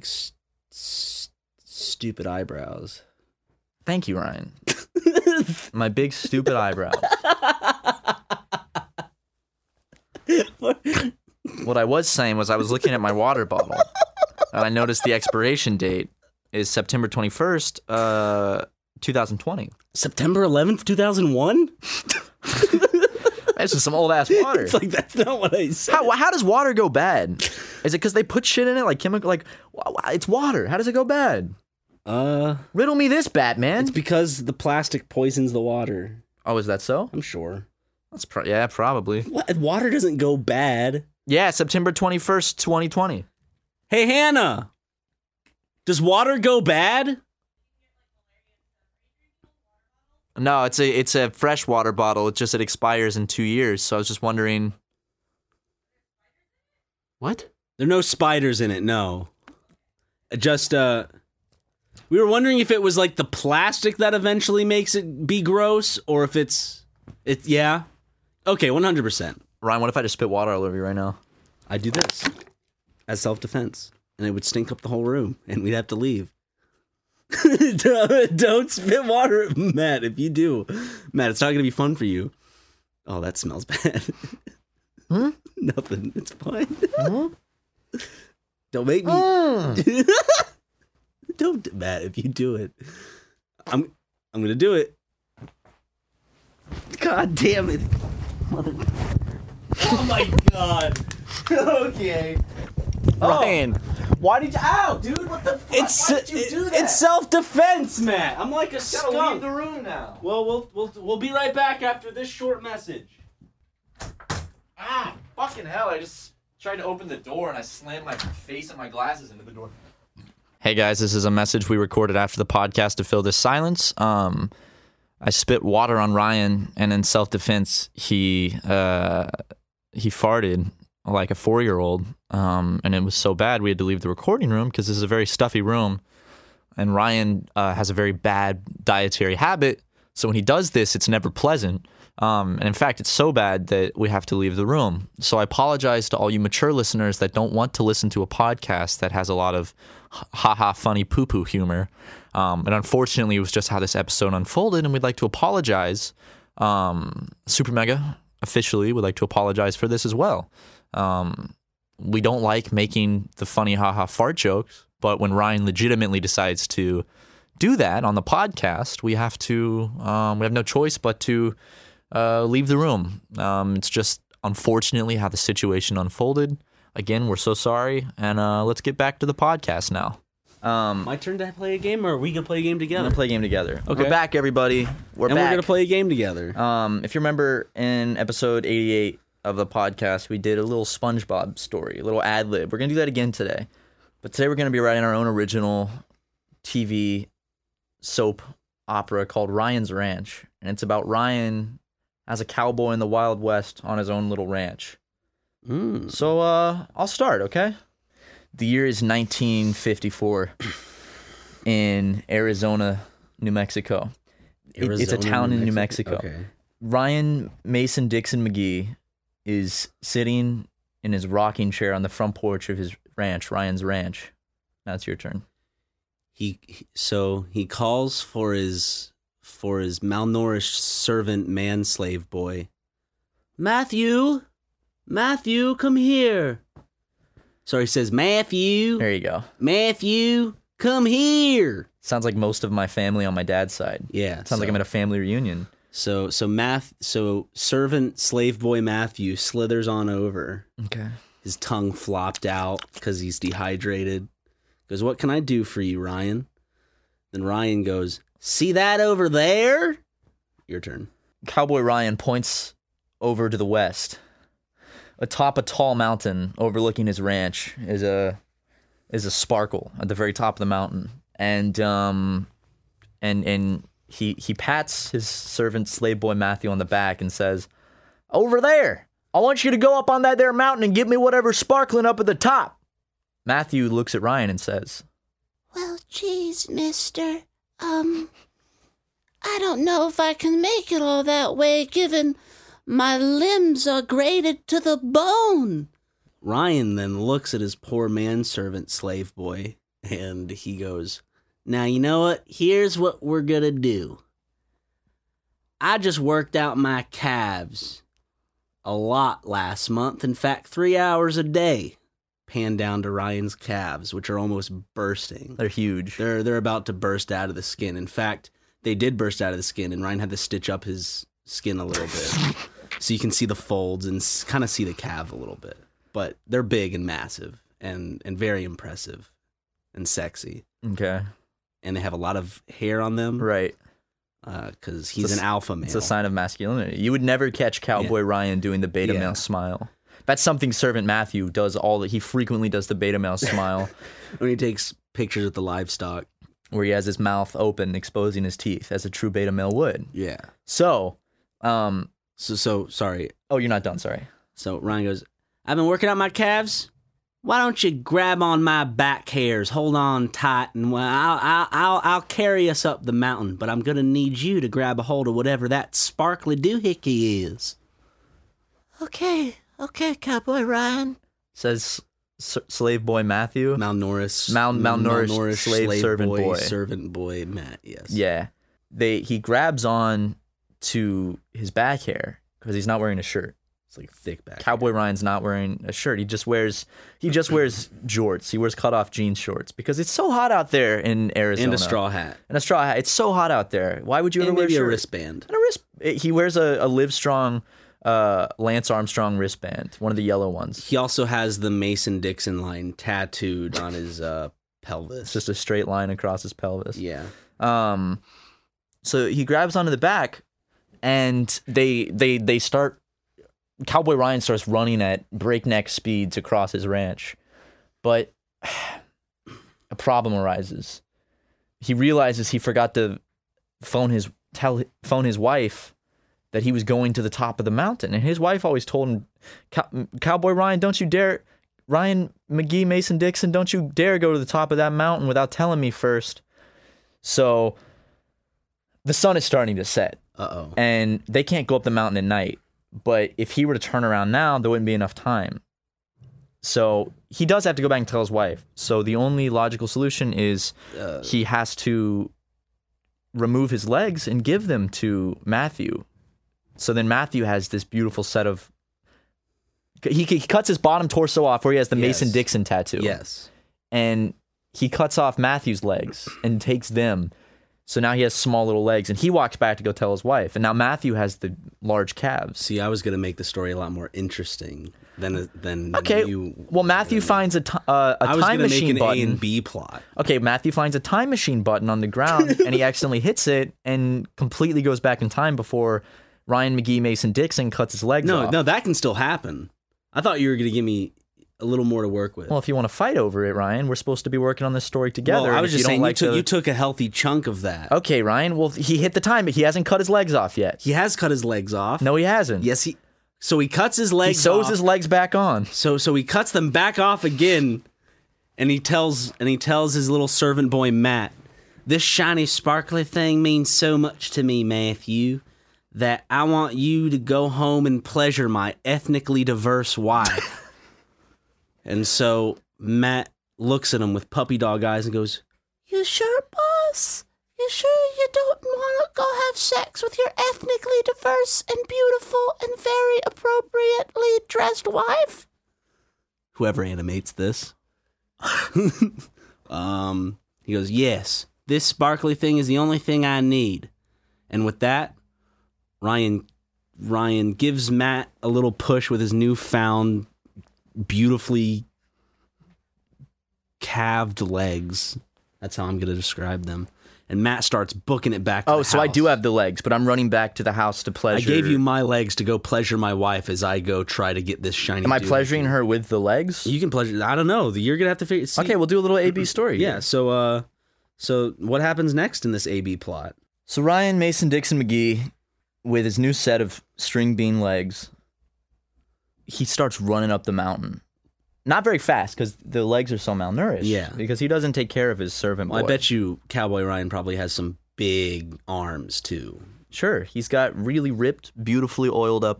stupid eyebrows.
Thank you, Ryan. My big stupid eyebrows. What I was saying was I was looking at my water bottle and I noticed the expiration date is September 21st, 2020.
September 11th, 2001?
This is some old ass water.
It's like, that's not what I said.
How does water go bad? Is it because they put shit in it, like chemical? Like, it's water. How does it go bad?
Riddle
me this, Batman.
It's because the plastic poisons the water.
Oh, is that so?
I'm sure.
That's probably.
What? Water doesn't go bad.
Yeah, September 21st, 2020.
Hey, Hannah. Does water go bad?
No, it's a fresh water bottle. It's just it expires in 2 years. So I was just wondering. What?
There are no spiders in it. No. Just we were wondering if it was like the plastic that eventually makes it be gross, or if it's yeah. Okay, 100%.
Ryan, what if I just spit water all over you right now?
I'd do this as self-defense, and it would stink up the whole room, and we'd have to leave. Don't spit water, Matt. If you do, Matt, it's not going to be fun for you. Oh, that smells bad.
Huh?
Nothing. It's fine. Huh? Don't make me. Don't, Matt. If you do it, I'm going to do it. God damn it, mother. Oh my god. Okay.
Ryan,
why did you? Ow, dude! What the fuck? Why did you do that? It's self-defense, Matt. I'm like a skunk.
Gotta leave the room now.
Well, we'll be right back after this short message.
Ah, fucking hell! I just tried to open the door and I slammed my face and my glasses into the door. Hey guys, this is a message we recorded after the podcast to fill this silence. I spit water on Ryan, and in self-defense, he farted like a 4-year-old, and it was so bad we had to leave the recording room because this is a very stuffy room, and Ryan has a very bad dietary habit, so when he does this, it's never pleasant, and in fact, it's so bad that we have to leave the room. So I apologize to all you mature listeners that don't want to listen to a podcast that has a lot of ha-ha funny poo-poo humor. And unfortunately, it was just how this episode unfolded, and we'd like to apologize. Super Mega officially would like to apologize for this as well. We don't like making the funny ha-ha fart jokes, but when Ryan legitimately decides to do that on the podcast, we have no choice but to leave the room. It's just unfortunately how the situation unfolded. Again, we're so sorry, and let's get back to the podcast now.
My turn to play a game, or are we gonna play a game together?
We're gonna play a game together.
Okay.
We're back, everybody. We're
gonna play a game together.
If you remember, in episode 88 of the podcast, we did a little SpongeBob story, a little ad lib. We're gonna do that again today, but today we're gonna be writing our own original TV soap opera called Ryan's Ranch, and it's about Ryan as a cowboy in the Wild West on his own little ranch. So I'll start, okay? The year is 1954 in Arizona, New Mexico. It's a town in New Mexico.
Okay.
Ryan Mason Dixon McGee is sitting in his rocking chair on the front porch of his ranch, Ryan's Ranch. Now it's your turn.
He calls for his malnourished servant man slave boy. Matthew, come here. So he says, Matthew.
There you go.
Matthew, Come here.
Sounds like most of my family on my dad's side.
Yeah.
Sounds like I'm at a family reunion.
So servant slave boy Matthew slithers on over.
Okay.
His tongue flopped out because he's dehydrated. Goes, what can I do for you, Ryan? Then Ryan goes, see that over there? Your turn.
Cowboy Ryan points over to the west. Atop a tall mountain overlooking his ranch is a sparkle at the very top of the mountain. And he pats his servant slave boy Matthew on the back and says, over there, I want you to go up on that there mountain and get me whatever's sparkling up at the top. Matthew looks at Ryan and says,
well, geez, mister, I don't know if I can make it all that way, given my limbs are grated to the bone.
Ryan then looks at his poor manservant slave boy, and he goes, now, you know what? Here's what we're gonna do. I just worked out my calves a lot last month. In fact, 3 hours a day. Pan down to Ryan's calves, which are almost bursting.
they're huge.
They're about to burst out of the skin. In fact, they did burst out of the skin, and Ryan had to stitch up his skin a little bit. So you can see the folds and kind of see the calf a little bit. But they're big and massive and very impressive and sexy.
Okay.
And they have a lot of hair on them.
Right.
Because he's an alpha male.
It's a sign of masculinity. You would never catch Cowboy Ryan doing the beta male smile. That's something Servant Matthew does he frequently does the beta male smile.
When he takes pictures of the livestock.
Where he has his mouth open, exposing his teeth, as a true beta male would.
Yeah.
So,
sorry.
Oh, you're not done, sorry.
So Ryan goes, I've been working out my calves. Why don't you grab on my back hairs, hold on tight, and I'll carry us up the mountain. But I'm gonna need you to grab a hold of whatever that sparkly doohickey is.
Okay, Cowboy Ryan.
Says slave boy Matthew.
Malnourished
slave
servant boy Matt. Yes.
Yeah, he grabs on to his back hair because he's not wearing a shirt.
It's like thick back.
Cowboy Ryan's not wearing a shirt. He just wears jorts. He wears cutoff jeans shorts because it's so hot out there in Arizona.
And a straw hat.
It's so hot out there. Why would you ever wear a shirt?
Maybe a wristband.
He wears a Livestrong Lance Armstrong wristband, one of the yellow ones.
He also has the Mason-Dixon line tattooed on his pelvis.
It's just a straight line across his pelvis.
Yeah.
So he grabs onto the back, and they start. Cowboy Ryan starts running at breakneck speeds across his ranch, but a problem arises. He realizes he forgot to phone his wife that he was going to the top of the mountain, and his wife always told him, "Cowboy Ryan, don't you dare, Ryan McGee Mason Dixon, don't you dare go to the top of that mountain without telling me first." So the sun is starting to set. And they can't go up the mountain at night. But if he were to turn around now, there wouldn't be enough time. So he does have to go back and tell his wife. So the only logical solution is he has to remove his legs and give them to Matthew. So then Matthew has this beautiful set of... He cuts his bottom torso off where he has the Mason-Dixon tattoo.
Yes.
And he cuts off Matthew's legs and takes them. So now he has small little legs, and he walks back to go tell his wife. And now Matthew has the large calves.
See, I was going to make the story a lot more interesting than
okay.
You.
Well, Matthew finds a time machine button. I was going to make an A
and B plot.
Okay, Matthew finds a time machine button on the ground, and he accidentally hits it and completely goes back in time before Ryan McGee Mason Dixon cuts his legs off.
No, that can still happen. I thought you were going to give me a little more to work with.
Well, if you want to fight over it, Ryan, we're supposed to be working on this story together.
Well, I was just saying you took a healthy chunk of that.
Okay, Ryan. Well, he hit the time, but he hasn't cut his legs off yet.
He has cut his legs off.
No, he hasn't.
Yes, So he cuts his legs off.
He sews his legs back on.
So he cuts them back off again, and he tells his little servant boy Matt, "This shiny, sparkly thing means so much to me, Matthew, that I want you to go home and pleasure my ethnically diverse wife." And so Matt looks at him with puppy dog eyes and goes,
"You sure, boss? You sure you don't want to go have sex with your ethnically diverse and beautiful and very appropriately dressed wife?"
Whoever animates this. He goes, yes, this sparkly thing is the only thing I need. And with that, Ryan gives Matt a little push with his newfound, beautifully calved legs. That's how I'm going to describe them. And Matt starts booking it back to the house.
So I do have the legs, but I'm running back to the house to pleasure.
I gave you my legs to go pleasure my wife as I go try to get this shiny
Am I
dude.
pleasuring her with the legs?
You can pleasure... I don't know. You're going to have to figure... See,
Okay, we'll do a little A-B story.
yeah, so what happens next in this A-B plot?
So Ryan Mason Dixon McGee, with his new set of string bean legs, he starts running up the mountain. Not very fast, because the legs are so malnourished.
Yeah.
Because he doesn't take care of his servant boy.
Well, I bet you Cowboy Ryan probably has some big arms, too.
Sure. He's got really ripped, beautifully oiled up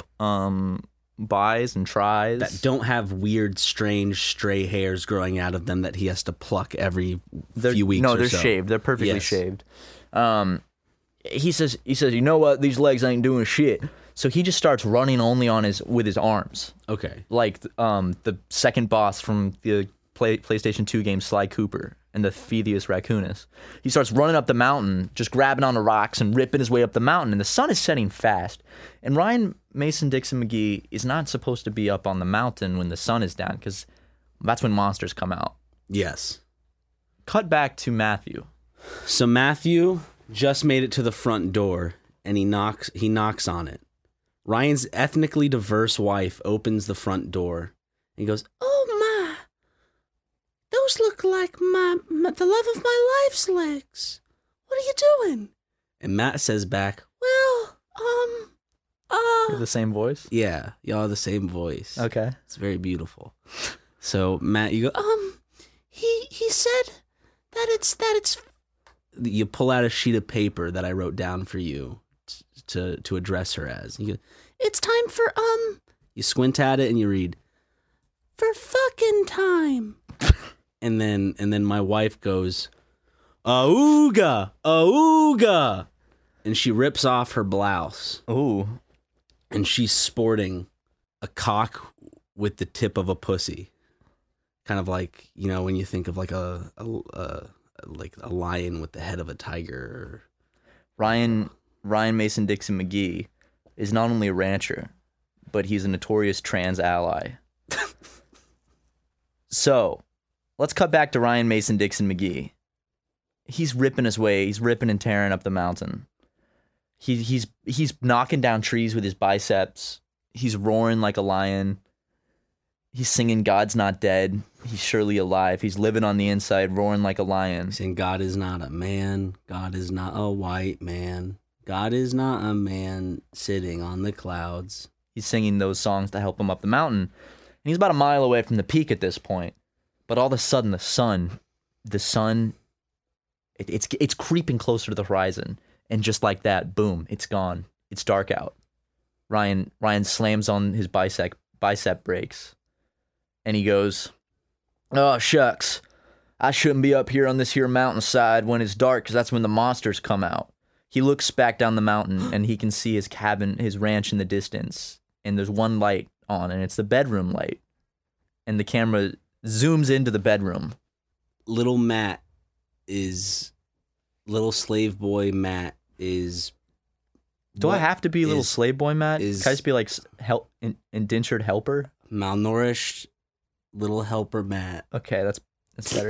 bis and tries.
That don't have weird, strange, stray hairs growing out of them that he has to pluck every few weeks or so.
No, they're shaved. They're perfectly
Yes.
shaved. He says, you know what? These legs ain't doing shit. So he just starts running only with his arms.
Okay.
Like the second boss from the PlayStation 2 game, Sly Cooper, and the Phoebius Raccoonus. He starts running up the mountain, just grabbing onto rocks and ripping his way up the mountain, and the sun is setting fast. And Ryan Mason Dixon McGee is not supposed to be up on the mountain when the sun is down, because that's when monsters come out.
Yes.
Cut back to Matthew.
So Matthew just made it to the front door, and he knocks on it. Ryan's ethnically diverse wife opens the front door, and he goes,
Oh my! Those look like the love of my life's legs. What are you doing?
and Matt says back,
Well,
You have the same voice?
yeah, y'all have the same voice.
Okay.
It's very beautiful. So Matt, you go,
he said that it's
you pull out a sheet of paper that I wrote down for you to address her as. You go,
it's time for
you squint at it and you read,
for fucking time.
and then my wife goes, "Auga, auga," and she rips off her blouse,
Ooh.
and she's sporting a cock with the tip of a pussy, kind of like, you know, when you think of like a lion with the head of a tiger.
Ryan Mason Dixon McGee is not only a rancher, but he's a notorious trans ally. So, let's cut back to Ryan Mason Dixon McGee. He's ripping his way. He's ripping and tearing up the mountain. He's knocking down trees with his biceps. He's roaring like a lion. He's singing "God's Not Dead. He's surely alive." He's living on the inside, roaring like a lion.
Saying, God is not a man. God is not a white man. God is not a man sitting on the clouds.
He's singing those songs to help him up the mountain. And he's about a mile away from the peak at this point. But all of a sudden, the sun, it's creeping closer to the horizon. And just like that, boom, it's gone. It's dark out. Ryan slams on his bicep brakes. And he goes, "Oh, shucks. I shouldn't be up here on this here mountainside when it's dark, because that's when the monsters come out." He looks back down the mountain, and he can see his cabin, his ranch in the distance. And there's one light on, and it's the bedroom light. And the camera zooms into the bedroom.
Little slave boy Matt is...
Do I have to be a little
is
slave boy, Matt? Can I just be like indentured helper?
malnourished little helper Matt.
Okay, that's better.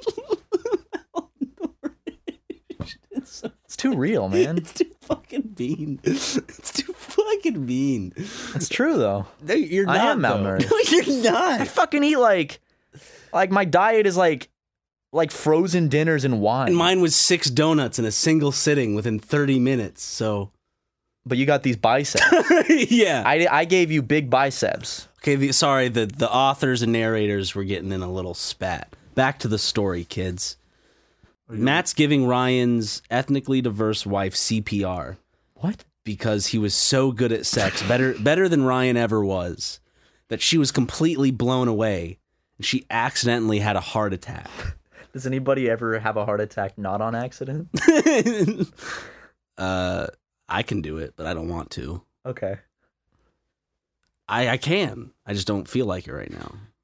It's too real, man.
It's too fucking mean. It's too fucking mean.
It's true, though.
No, you're not.
I am
though.
malnourished.
No, you're not.
I fucking eat like my diet is like frozen dinners and wine.
And mine was 6 donuts in a single sitting within 30 minutes. So,
But you got these biceps.
yeah.
I gave you big biceps.
Okay, the authors and narrators were getting in a little spat. Back to the story, kids. Matt's giving Ryan's ethnically diverse wife CPR
What?
because he was so good at sex, better than Ryan ever was, that she was completely blown away, and she accidentally had a heart attack.
Does anybody ever have a heart attack not on accident?
I can do it, but I don't want to.
Okay.
I can. I just don't feel like it right now.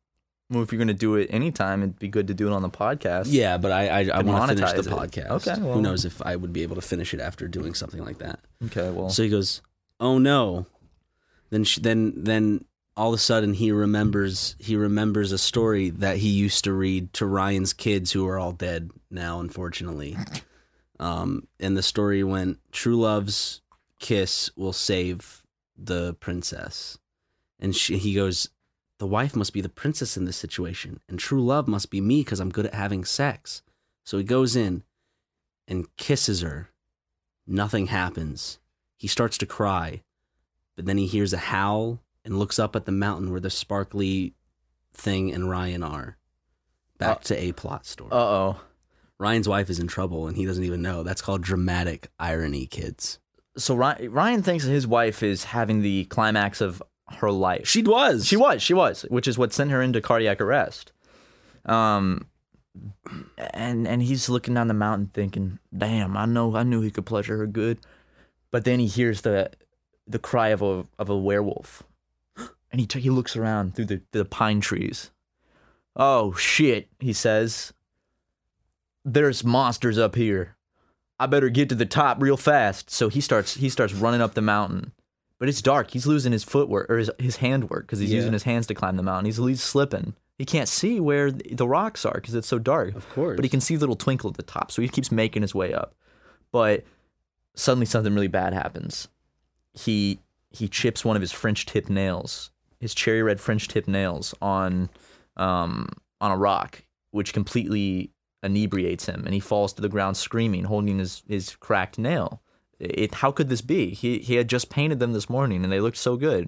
Well, if you're going to do it anytime, it'd be good to do it on the podcast.
Yeah, but I want to finish the
monetize it.
podcast.
Okay, well.
Who knows if I would be able to finish it after doing something like that.
Okay, well.
So he goes, "Oh no!" Then all of a sudden he remembers a story that he used to read to Ryan's kids, who are all dead now, unfortunately. And the story went: true love's kiss will save the princess. And he goes, the wife must be the princess in this situation, and true love must be me because I'm good at having sex. So he goes in and kisses her. Nothing happens. He starts to cry, but then he hears a howl and looks up at the mountain where the sparkly thing and Ryan are. Back to a plot story.
Uh-oh.
Ryan's wife is in trouble, and he doesn't even know. That's called dramatic irony, kids.
So Ryan thinks that his wife is having the climax of her life.
She was,
which is what sent her into cardiac arrest. And he's looking down the mountain thinking, damn, I knew he could pleasure her good. But then he hears the cry of a werewolf. And he looks around through the pine trees. Oh shit, he says. There's monsters up here. I better get to the top real fast. So he starts running up the mountain. But it's dark. He's losing his footwork or his handwork because he's using his hands to climb the mountain. He's slipping. He can't see where the rocks are because it's so dark.
Of course.
But he can see a little twinkle at the top. So he keeps making his way up. But suddenly something really bad happens. He chips one of his French tip nails, his cherry red French tip nails on a rock, which completely inebriates him. And he falls to the ground screaming, holding his cracked nail. How could this be? He had just painted them this morning and they looked so good.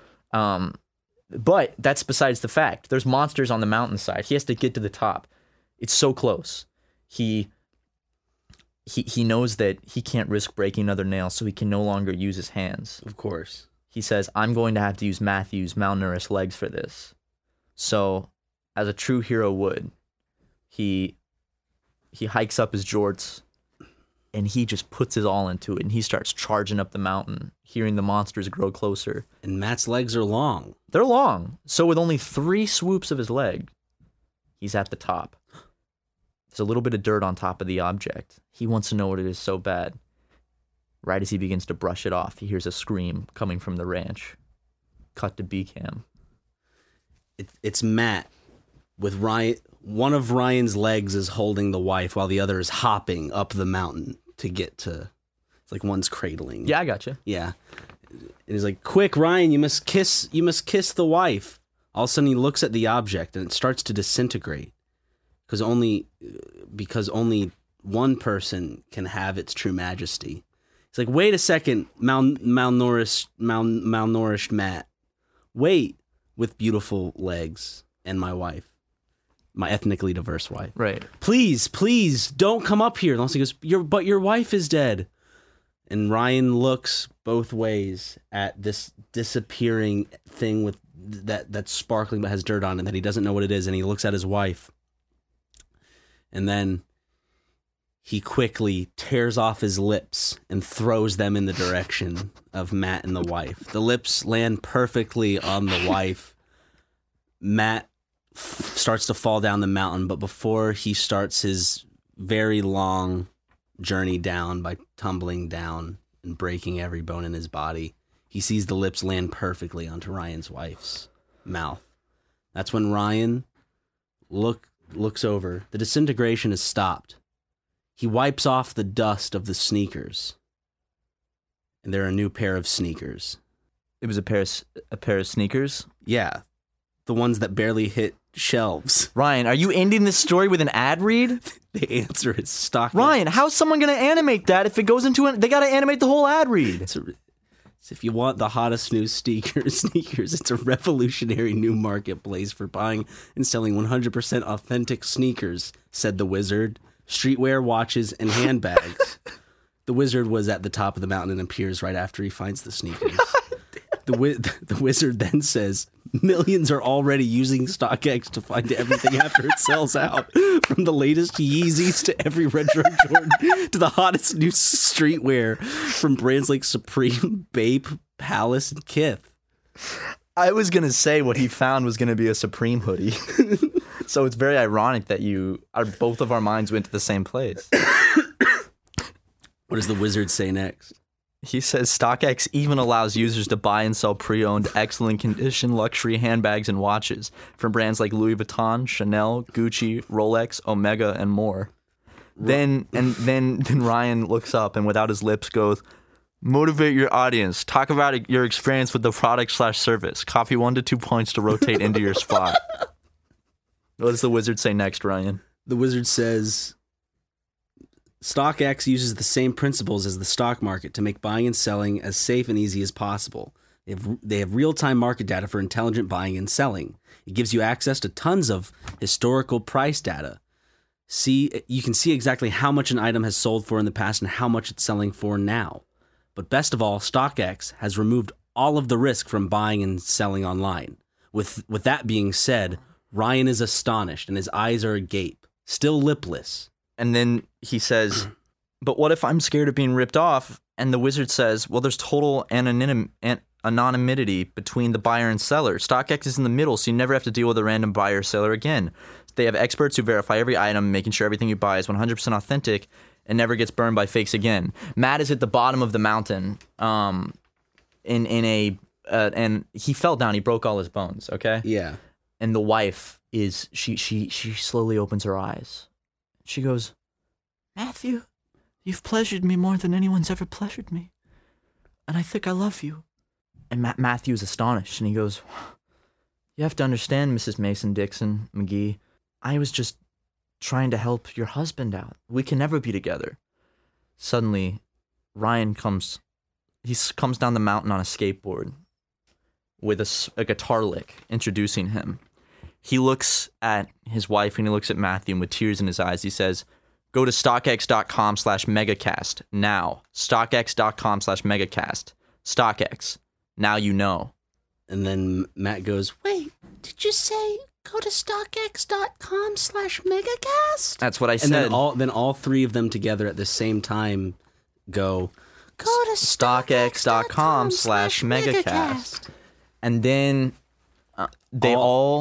But that's besides the fact. There's monsters on the mountainside. He has to get to the top. It's so close. He knows that he can't risk breaking another nail, so he can no longer use his hands.
Of course.
He says, I'm going to have to use Matthew's malnourished legs for this. So, as a true hero would, he hikes up his jorts, and he just puts his all into it, and he starts charging up the mountain, hearing the monsters grow closer.
And Matt's legs are long.
They're long. So with only 3 swoops of his leg, he's at the top. There's a little bit of dirt on top of the object. He wants to know what it is so bad. Right as he begins to brush it off, he hears a scream coming from the ranch. Cut to B-cam.
It's Matt with Ryan. One of Ryan's legs is holding the wife while the other is hopping up the mountain to get to. It's like one's cradling.
Yeah, I got you.
Yeah. And he's like, "Quick, Ryan, you must kiss the wife." All of a sudden, he looks at the object and it starts to disintegrate because only one person can have its true majesty. He's like, "Wait a second, malnourished Matt. Wait, with beautiful legs and my wife." My ethnically diverse wife.
Right.
Please, don't come up here. And also he goes, your wife is dead. And Ryan looks both ways at this disappearing thing with that's sparkling but has dirt on it that he doesn't know what it is. And he looks at his wife. And then he quickly tears off his lips and throws them in the direction of Matt and the wife. The lips land perfectly on the wife. Matt starts to fall down the mountain, but before he starts his very long journey down by tumbling down and breaking every bone in his body, he sees the lips land perfectly onto Ryan's wife's mouth. That's when Ryan looks over. The disintegration has stopped. He wipes off the dust of the sneakers, and they're a new pair of sneakers.
It was a pair of sneakers?
Yeah, the ones that barely hit shelves.
Ryan, are you ending this story with an ad read?
The answer is stock.
Ryan, how's someone going to animate that if it goes into they got to animate the whole ad read.
It's if you want the hottest new sneakers, it's a revolutionary new marketplace for buying and selling 100% authentic sneakers, said the wizard. Streetwear, watches, and handbags. The wizard was at the top of the mountain and appears right after he finds the sneakers. The wizard then says, millions are already using StockX to find everything after it sells out. From the latest Yeezys to every retro Jordan to the hottest new streetwear from brands like Supreme, Bape, Palace, and Kith.
I was going to say what he found was going to be a Supreme hoodie. So it's very ironic that both of our minds went to the same place.
What does the wizard say next?
He says StockX even allows users to buy and sell pre-owned, excellent condition luxury handbags and watches from brands like Louis Vuitton, Chanel, Gucci, Rolex, Omega, and more. Then Ryan looks up and without his lips goes, motivate your audience. Talk about your experience with the product/service. Copy 1 to 2 points to rotate into your spot. What does the wizard say next, Ryan?
The wizard says, StockX uses the same principles as the stock market to make buying and selling as safe and easy as possible. They have real-time market data for intelligent buying and selling. It gives you access to tons of historical price data. You can see exactly how much an item has sold for in the past and how much it's selling for now. But best of all, StockX has removed all of the risk from buying and selling online. With that being said, Ryan is astonished and his eyes are agape, still lipless.
And then he says, but what if I'm scared of being ripped off? And the wizard says, well, there's total anonymity between the buyer and seller. StockX is in the middle, so you never have to deal with a random buyer or seller again. They have experts who verify every item, making sure everything you buy is 100% authentic and never gets burned by fakes again. Matt is at the bottom of the mountain and he fell down. He broke all his bones, okay?
Yeah.
And the wife is, she slowly opens her eyes. She goes, Matthew, you've pleasured me more than anyone's ever pleasured me. And I think I love you. And Matthew's astonished. And he goes, you have to understand, Mrs. Mason-Dixon McGee, I was just trying to help your husband out. We can never be together. Suddenly, Ryan comes down the mountain on a skateboard with a guitar lick introducing him. He looks at his wife and he looks at Matthew, and with tears in his eyes, he says, go to StockX.com/megacast now. StockX.com/megacast. StockX. Now you know.
And then Matt goes,
Wait, did you say go to StockX.com/megacast?
That's what I
and
said.
then all three of them together at the same time go
to
StockX.com/megacast. And then they all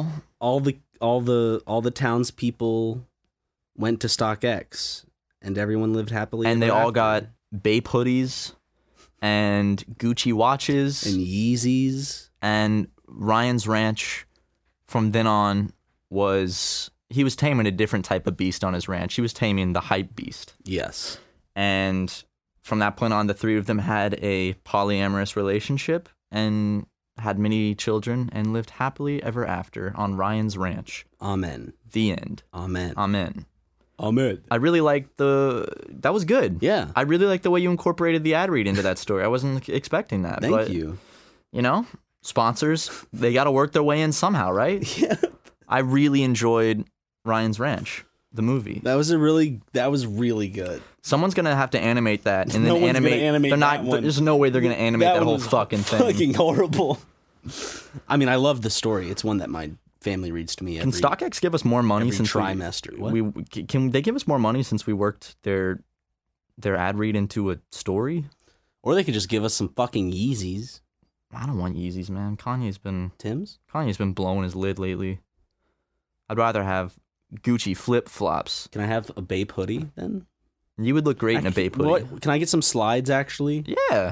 the townspeople went to StockX, and everyone lived happily.
And they
ever
all
after.
got Bape hoodies and Gucci watches
and Yeezys.
And Ryan's ranch from then on he was taming a different type of beast on his ranch. He was taming the hype beast.
Yes.
And from that point on, the three of them had a polyamorous relationship and had many children and lived happily ever after on Ryan's ranch.
Amen.
The end.
Amen.
Amen.
Amen.
I really liked that was good.
Yeah.
I really liked the way you incorporated the ad read into that story. I wasn't expecting that.
Thank you.
You know, sponsors, they got to work their way in somehow, right?
Yeah.
I really enjoyed Ryan's Ranch, the movie.
That was really good.
Someone's gonna have to animate that, and
No
then
one's gonna
animate.
animate
They're
that
not.
one.
There's no way they're gonna animate that
one
whole
was
fucking thing.
Fucking horrible. I mean, I love the story. It's one that my family reads to me
Can
every
StockX give us more money
every
since
trimester. What?
Can they give us more money since we worked their ad read into a story?
Or they could just give us some fucking Yeezys.
I don't want Yeezys, man. Kanye's been blowing his lid lately. I'd rather have Gucci flip flops.
Can I have a Bape hoodie then?
You would look great in a Bape hoodie.
Can I get some slides actually?
Yeah.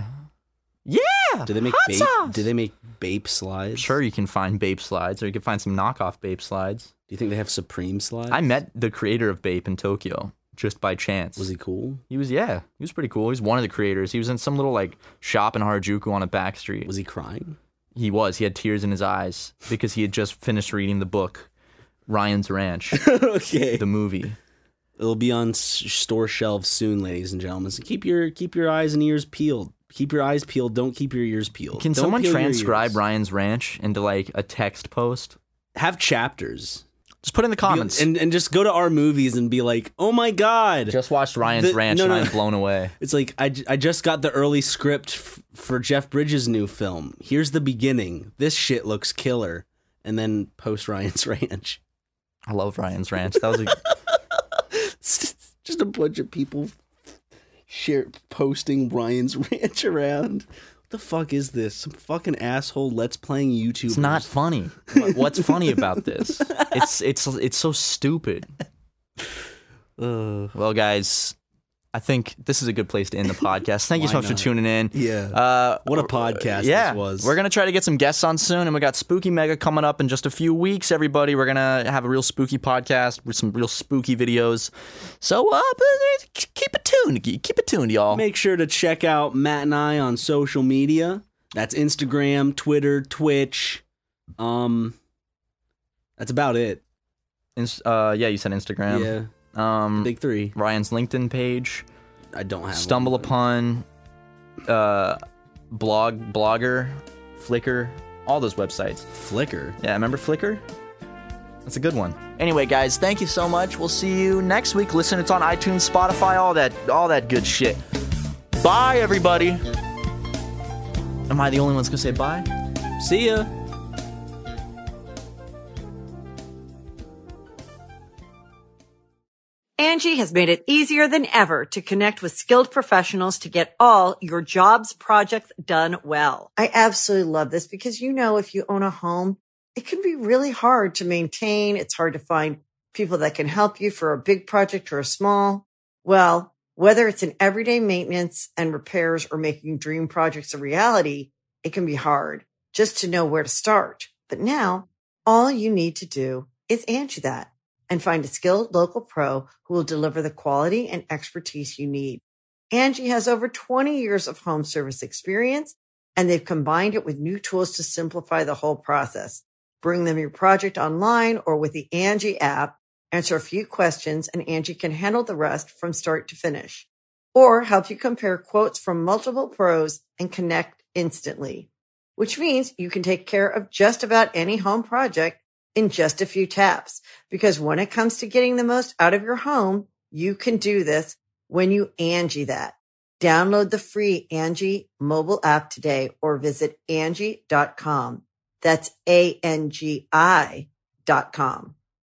Do they make
Hot
Bape?
sauce!
Do they make Bape slides?
Sure, you can find Bape slides, or you can find some knockoff Bape slides.
Do you think they have Supreme slides?
I met the creator of Bape in Tokyo just by chance.
Was he cool?
He was pretty cool. He was one of the creators. He was in some little shop in Harajuku on a back street.
Was he crying?
He was. He had tears in his eyes because he had just finished reading the book Ryan's Ranch,
Okay.
the movie.
It'll be on store shelves soon, ladies and gentlemen. So keep your eyes and ears peeled. Keep your eyes peeled. Don't keep your ears peeled.
Can
Don't
someone
peel your
transcribe
ears.
Ryan's Ranch into a text post?
Have chapters.
Just put in the comments.
And just go to our movies and be like, oh my God.
Just watched Ryan's Ranch and I'm blown away.
It's like, I just got the early script for Jeff Bridges' new film. Here's the beginning. This shit looks killer. And then post Ryan's Ranch.
I love Ryan's Ranch. That was
just a bunch of people posting Ryan's Ranch around. What the fuck is this? Some fucking asshole Let's Playing YouTubers.
It's not funny. What's funny about this? It's so stupid. Well, guys, I think this is a good place to end the podcast. Thank you so much for tuning in.
Yeah. What a podcast this was.
We're going to try to get some guests on soon, and we got Spooky Mega coming up in just a few weeks, everybody. We're going to have a real spooky podcast with some real spooky videos. So keep it tuned. Keep it tuned, y'all.
Make sure to check out Matt and I on social media. That's Instagram, Twitter, Twitch. That's about it.
Yeah, you said Instagram.
Yeah. Big three.
Ryan's LinkedIn page.
I don't have
Stumble
one.
Upon, Blogger, Flickr, all those websites.
Flickr.
Yeah, remember Flickr? That's a good one. Anyway, guys, thank you so much. We'll see you next week. Listen, it's on iTunes, Spotify, all that good shit. Bye, everybody. Am I the only one that's gonna say bye?
See ya.
Angie has made it easier than ever to connect with skilled professionals to get all your jobs projects done well. I absolutely love this because, if you own a home, it can be really hard to maintain. It's hard to find people that can help you for a big project or a small. Well, whether it's in everyday maintenance and repairs or making dream projects a reality, it can be hard just to know where to start. But now all you need to do is Angie that and find a skilled local pro who will deliver the quality and expertise you need. Angie has over 20 years of home service experience, and they've combined it with new tools to simplify the whole process. Bring them your project online or with the Angie app, answer a few questions, and Angie can handle the rest from start to finish. Or help you compare quotes from multiple pros and connect instantly, which means you can take care of just about any home project in just a few taps. Because when it comes to getting the most out of your home, you can do this when you Angie that. Download the free Angie mobile app today or visit Angie.com. That's ANGI.com.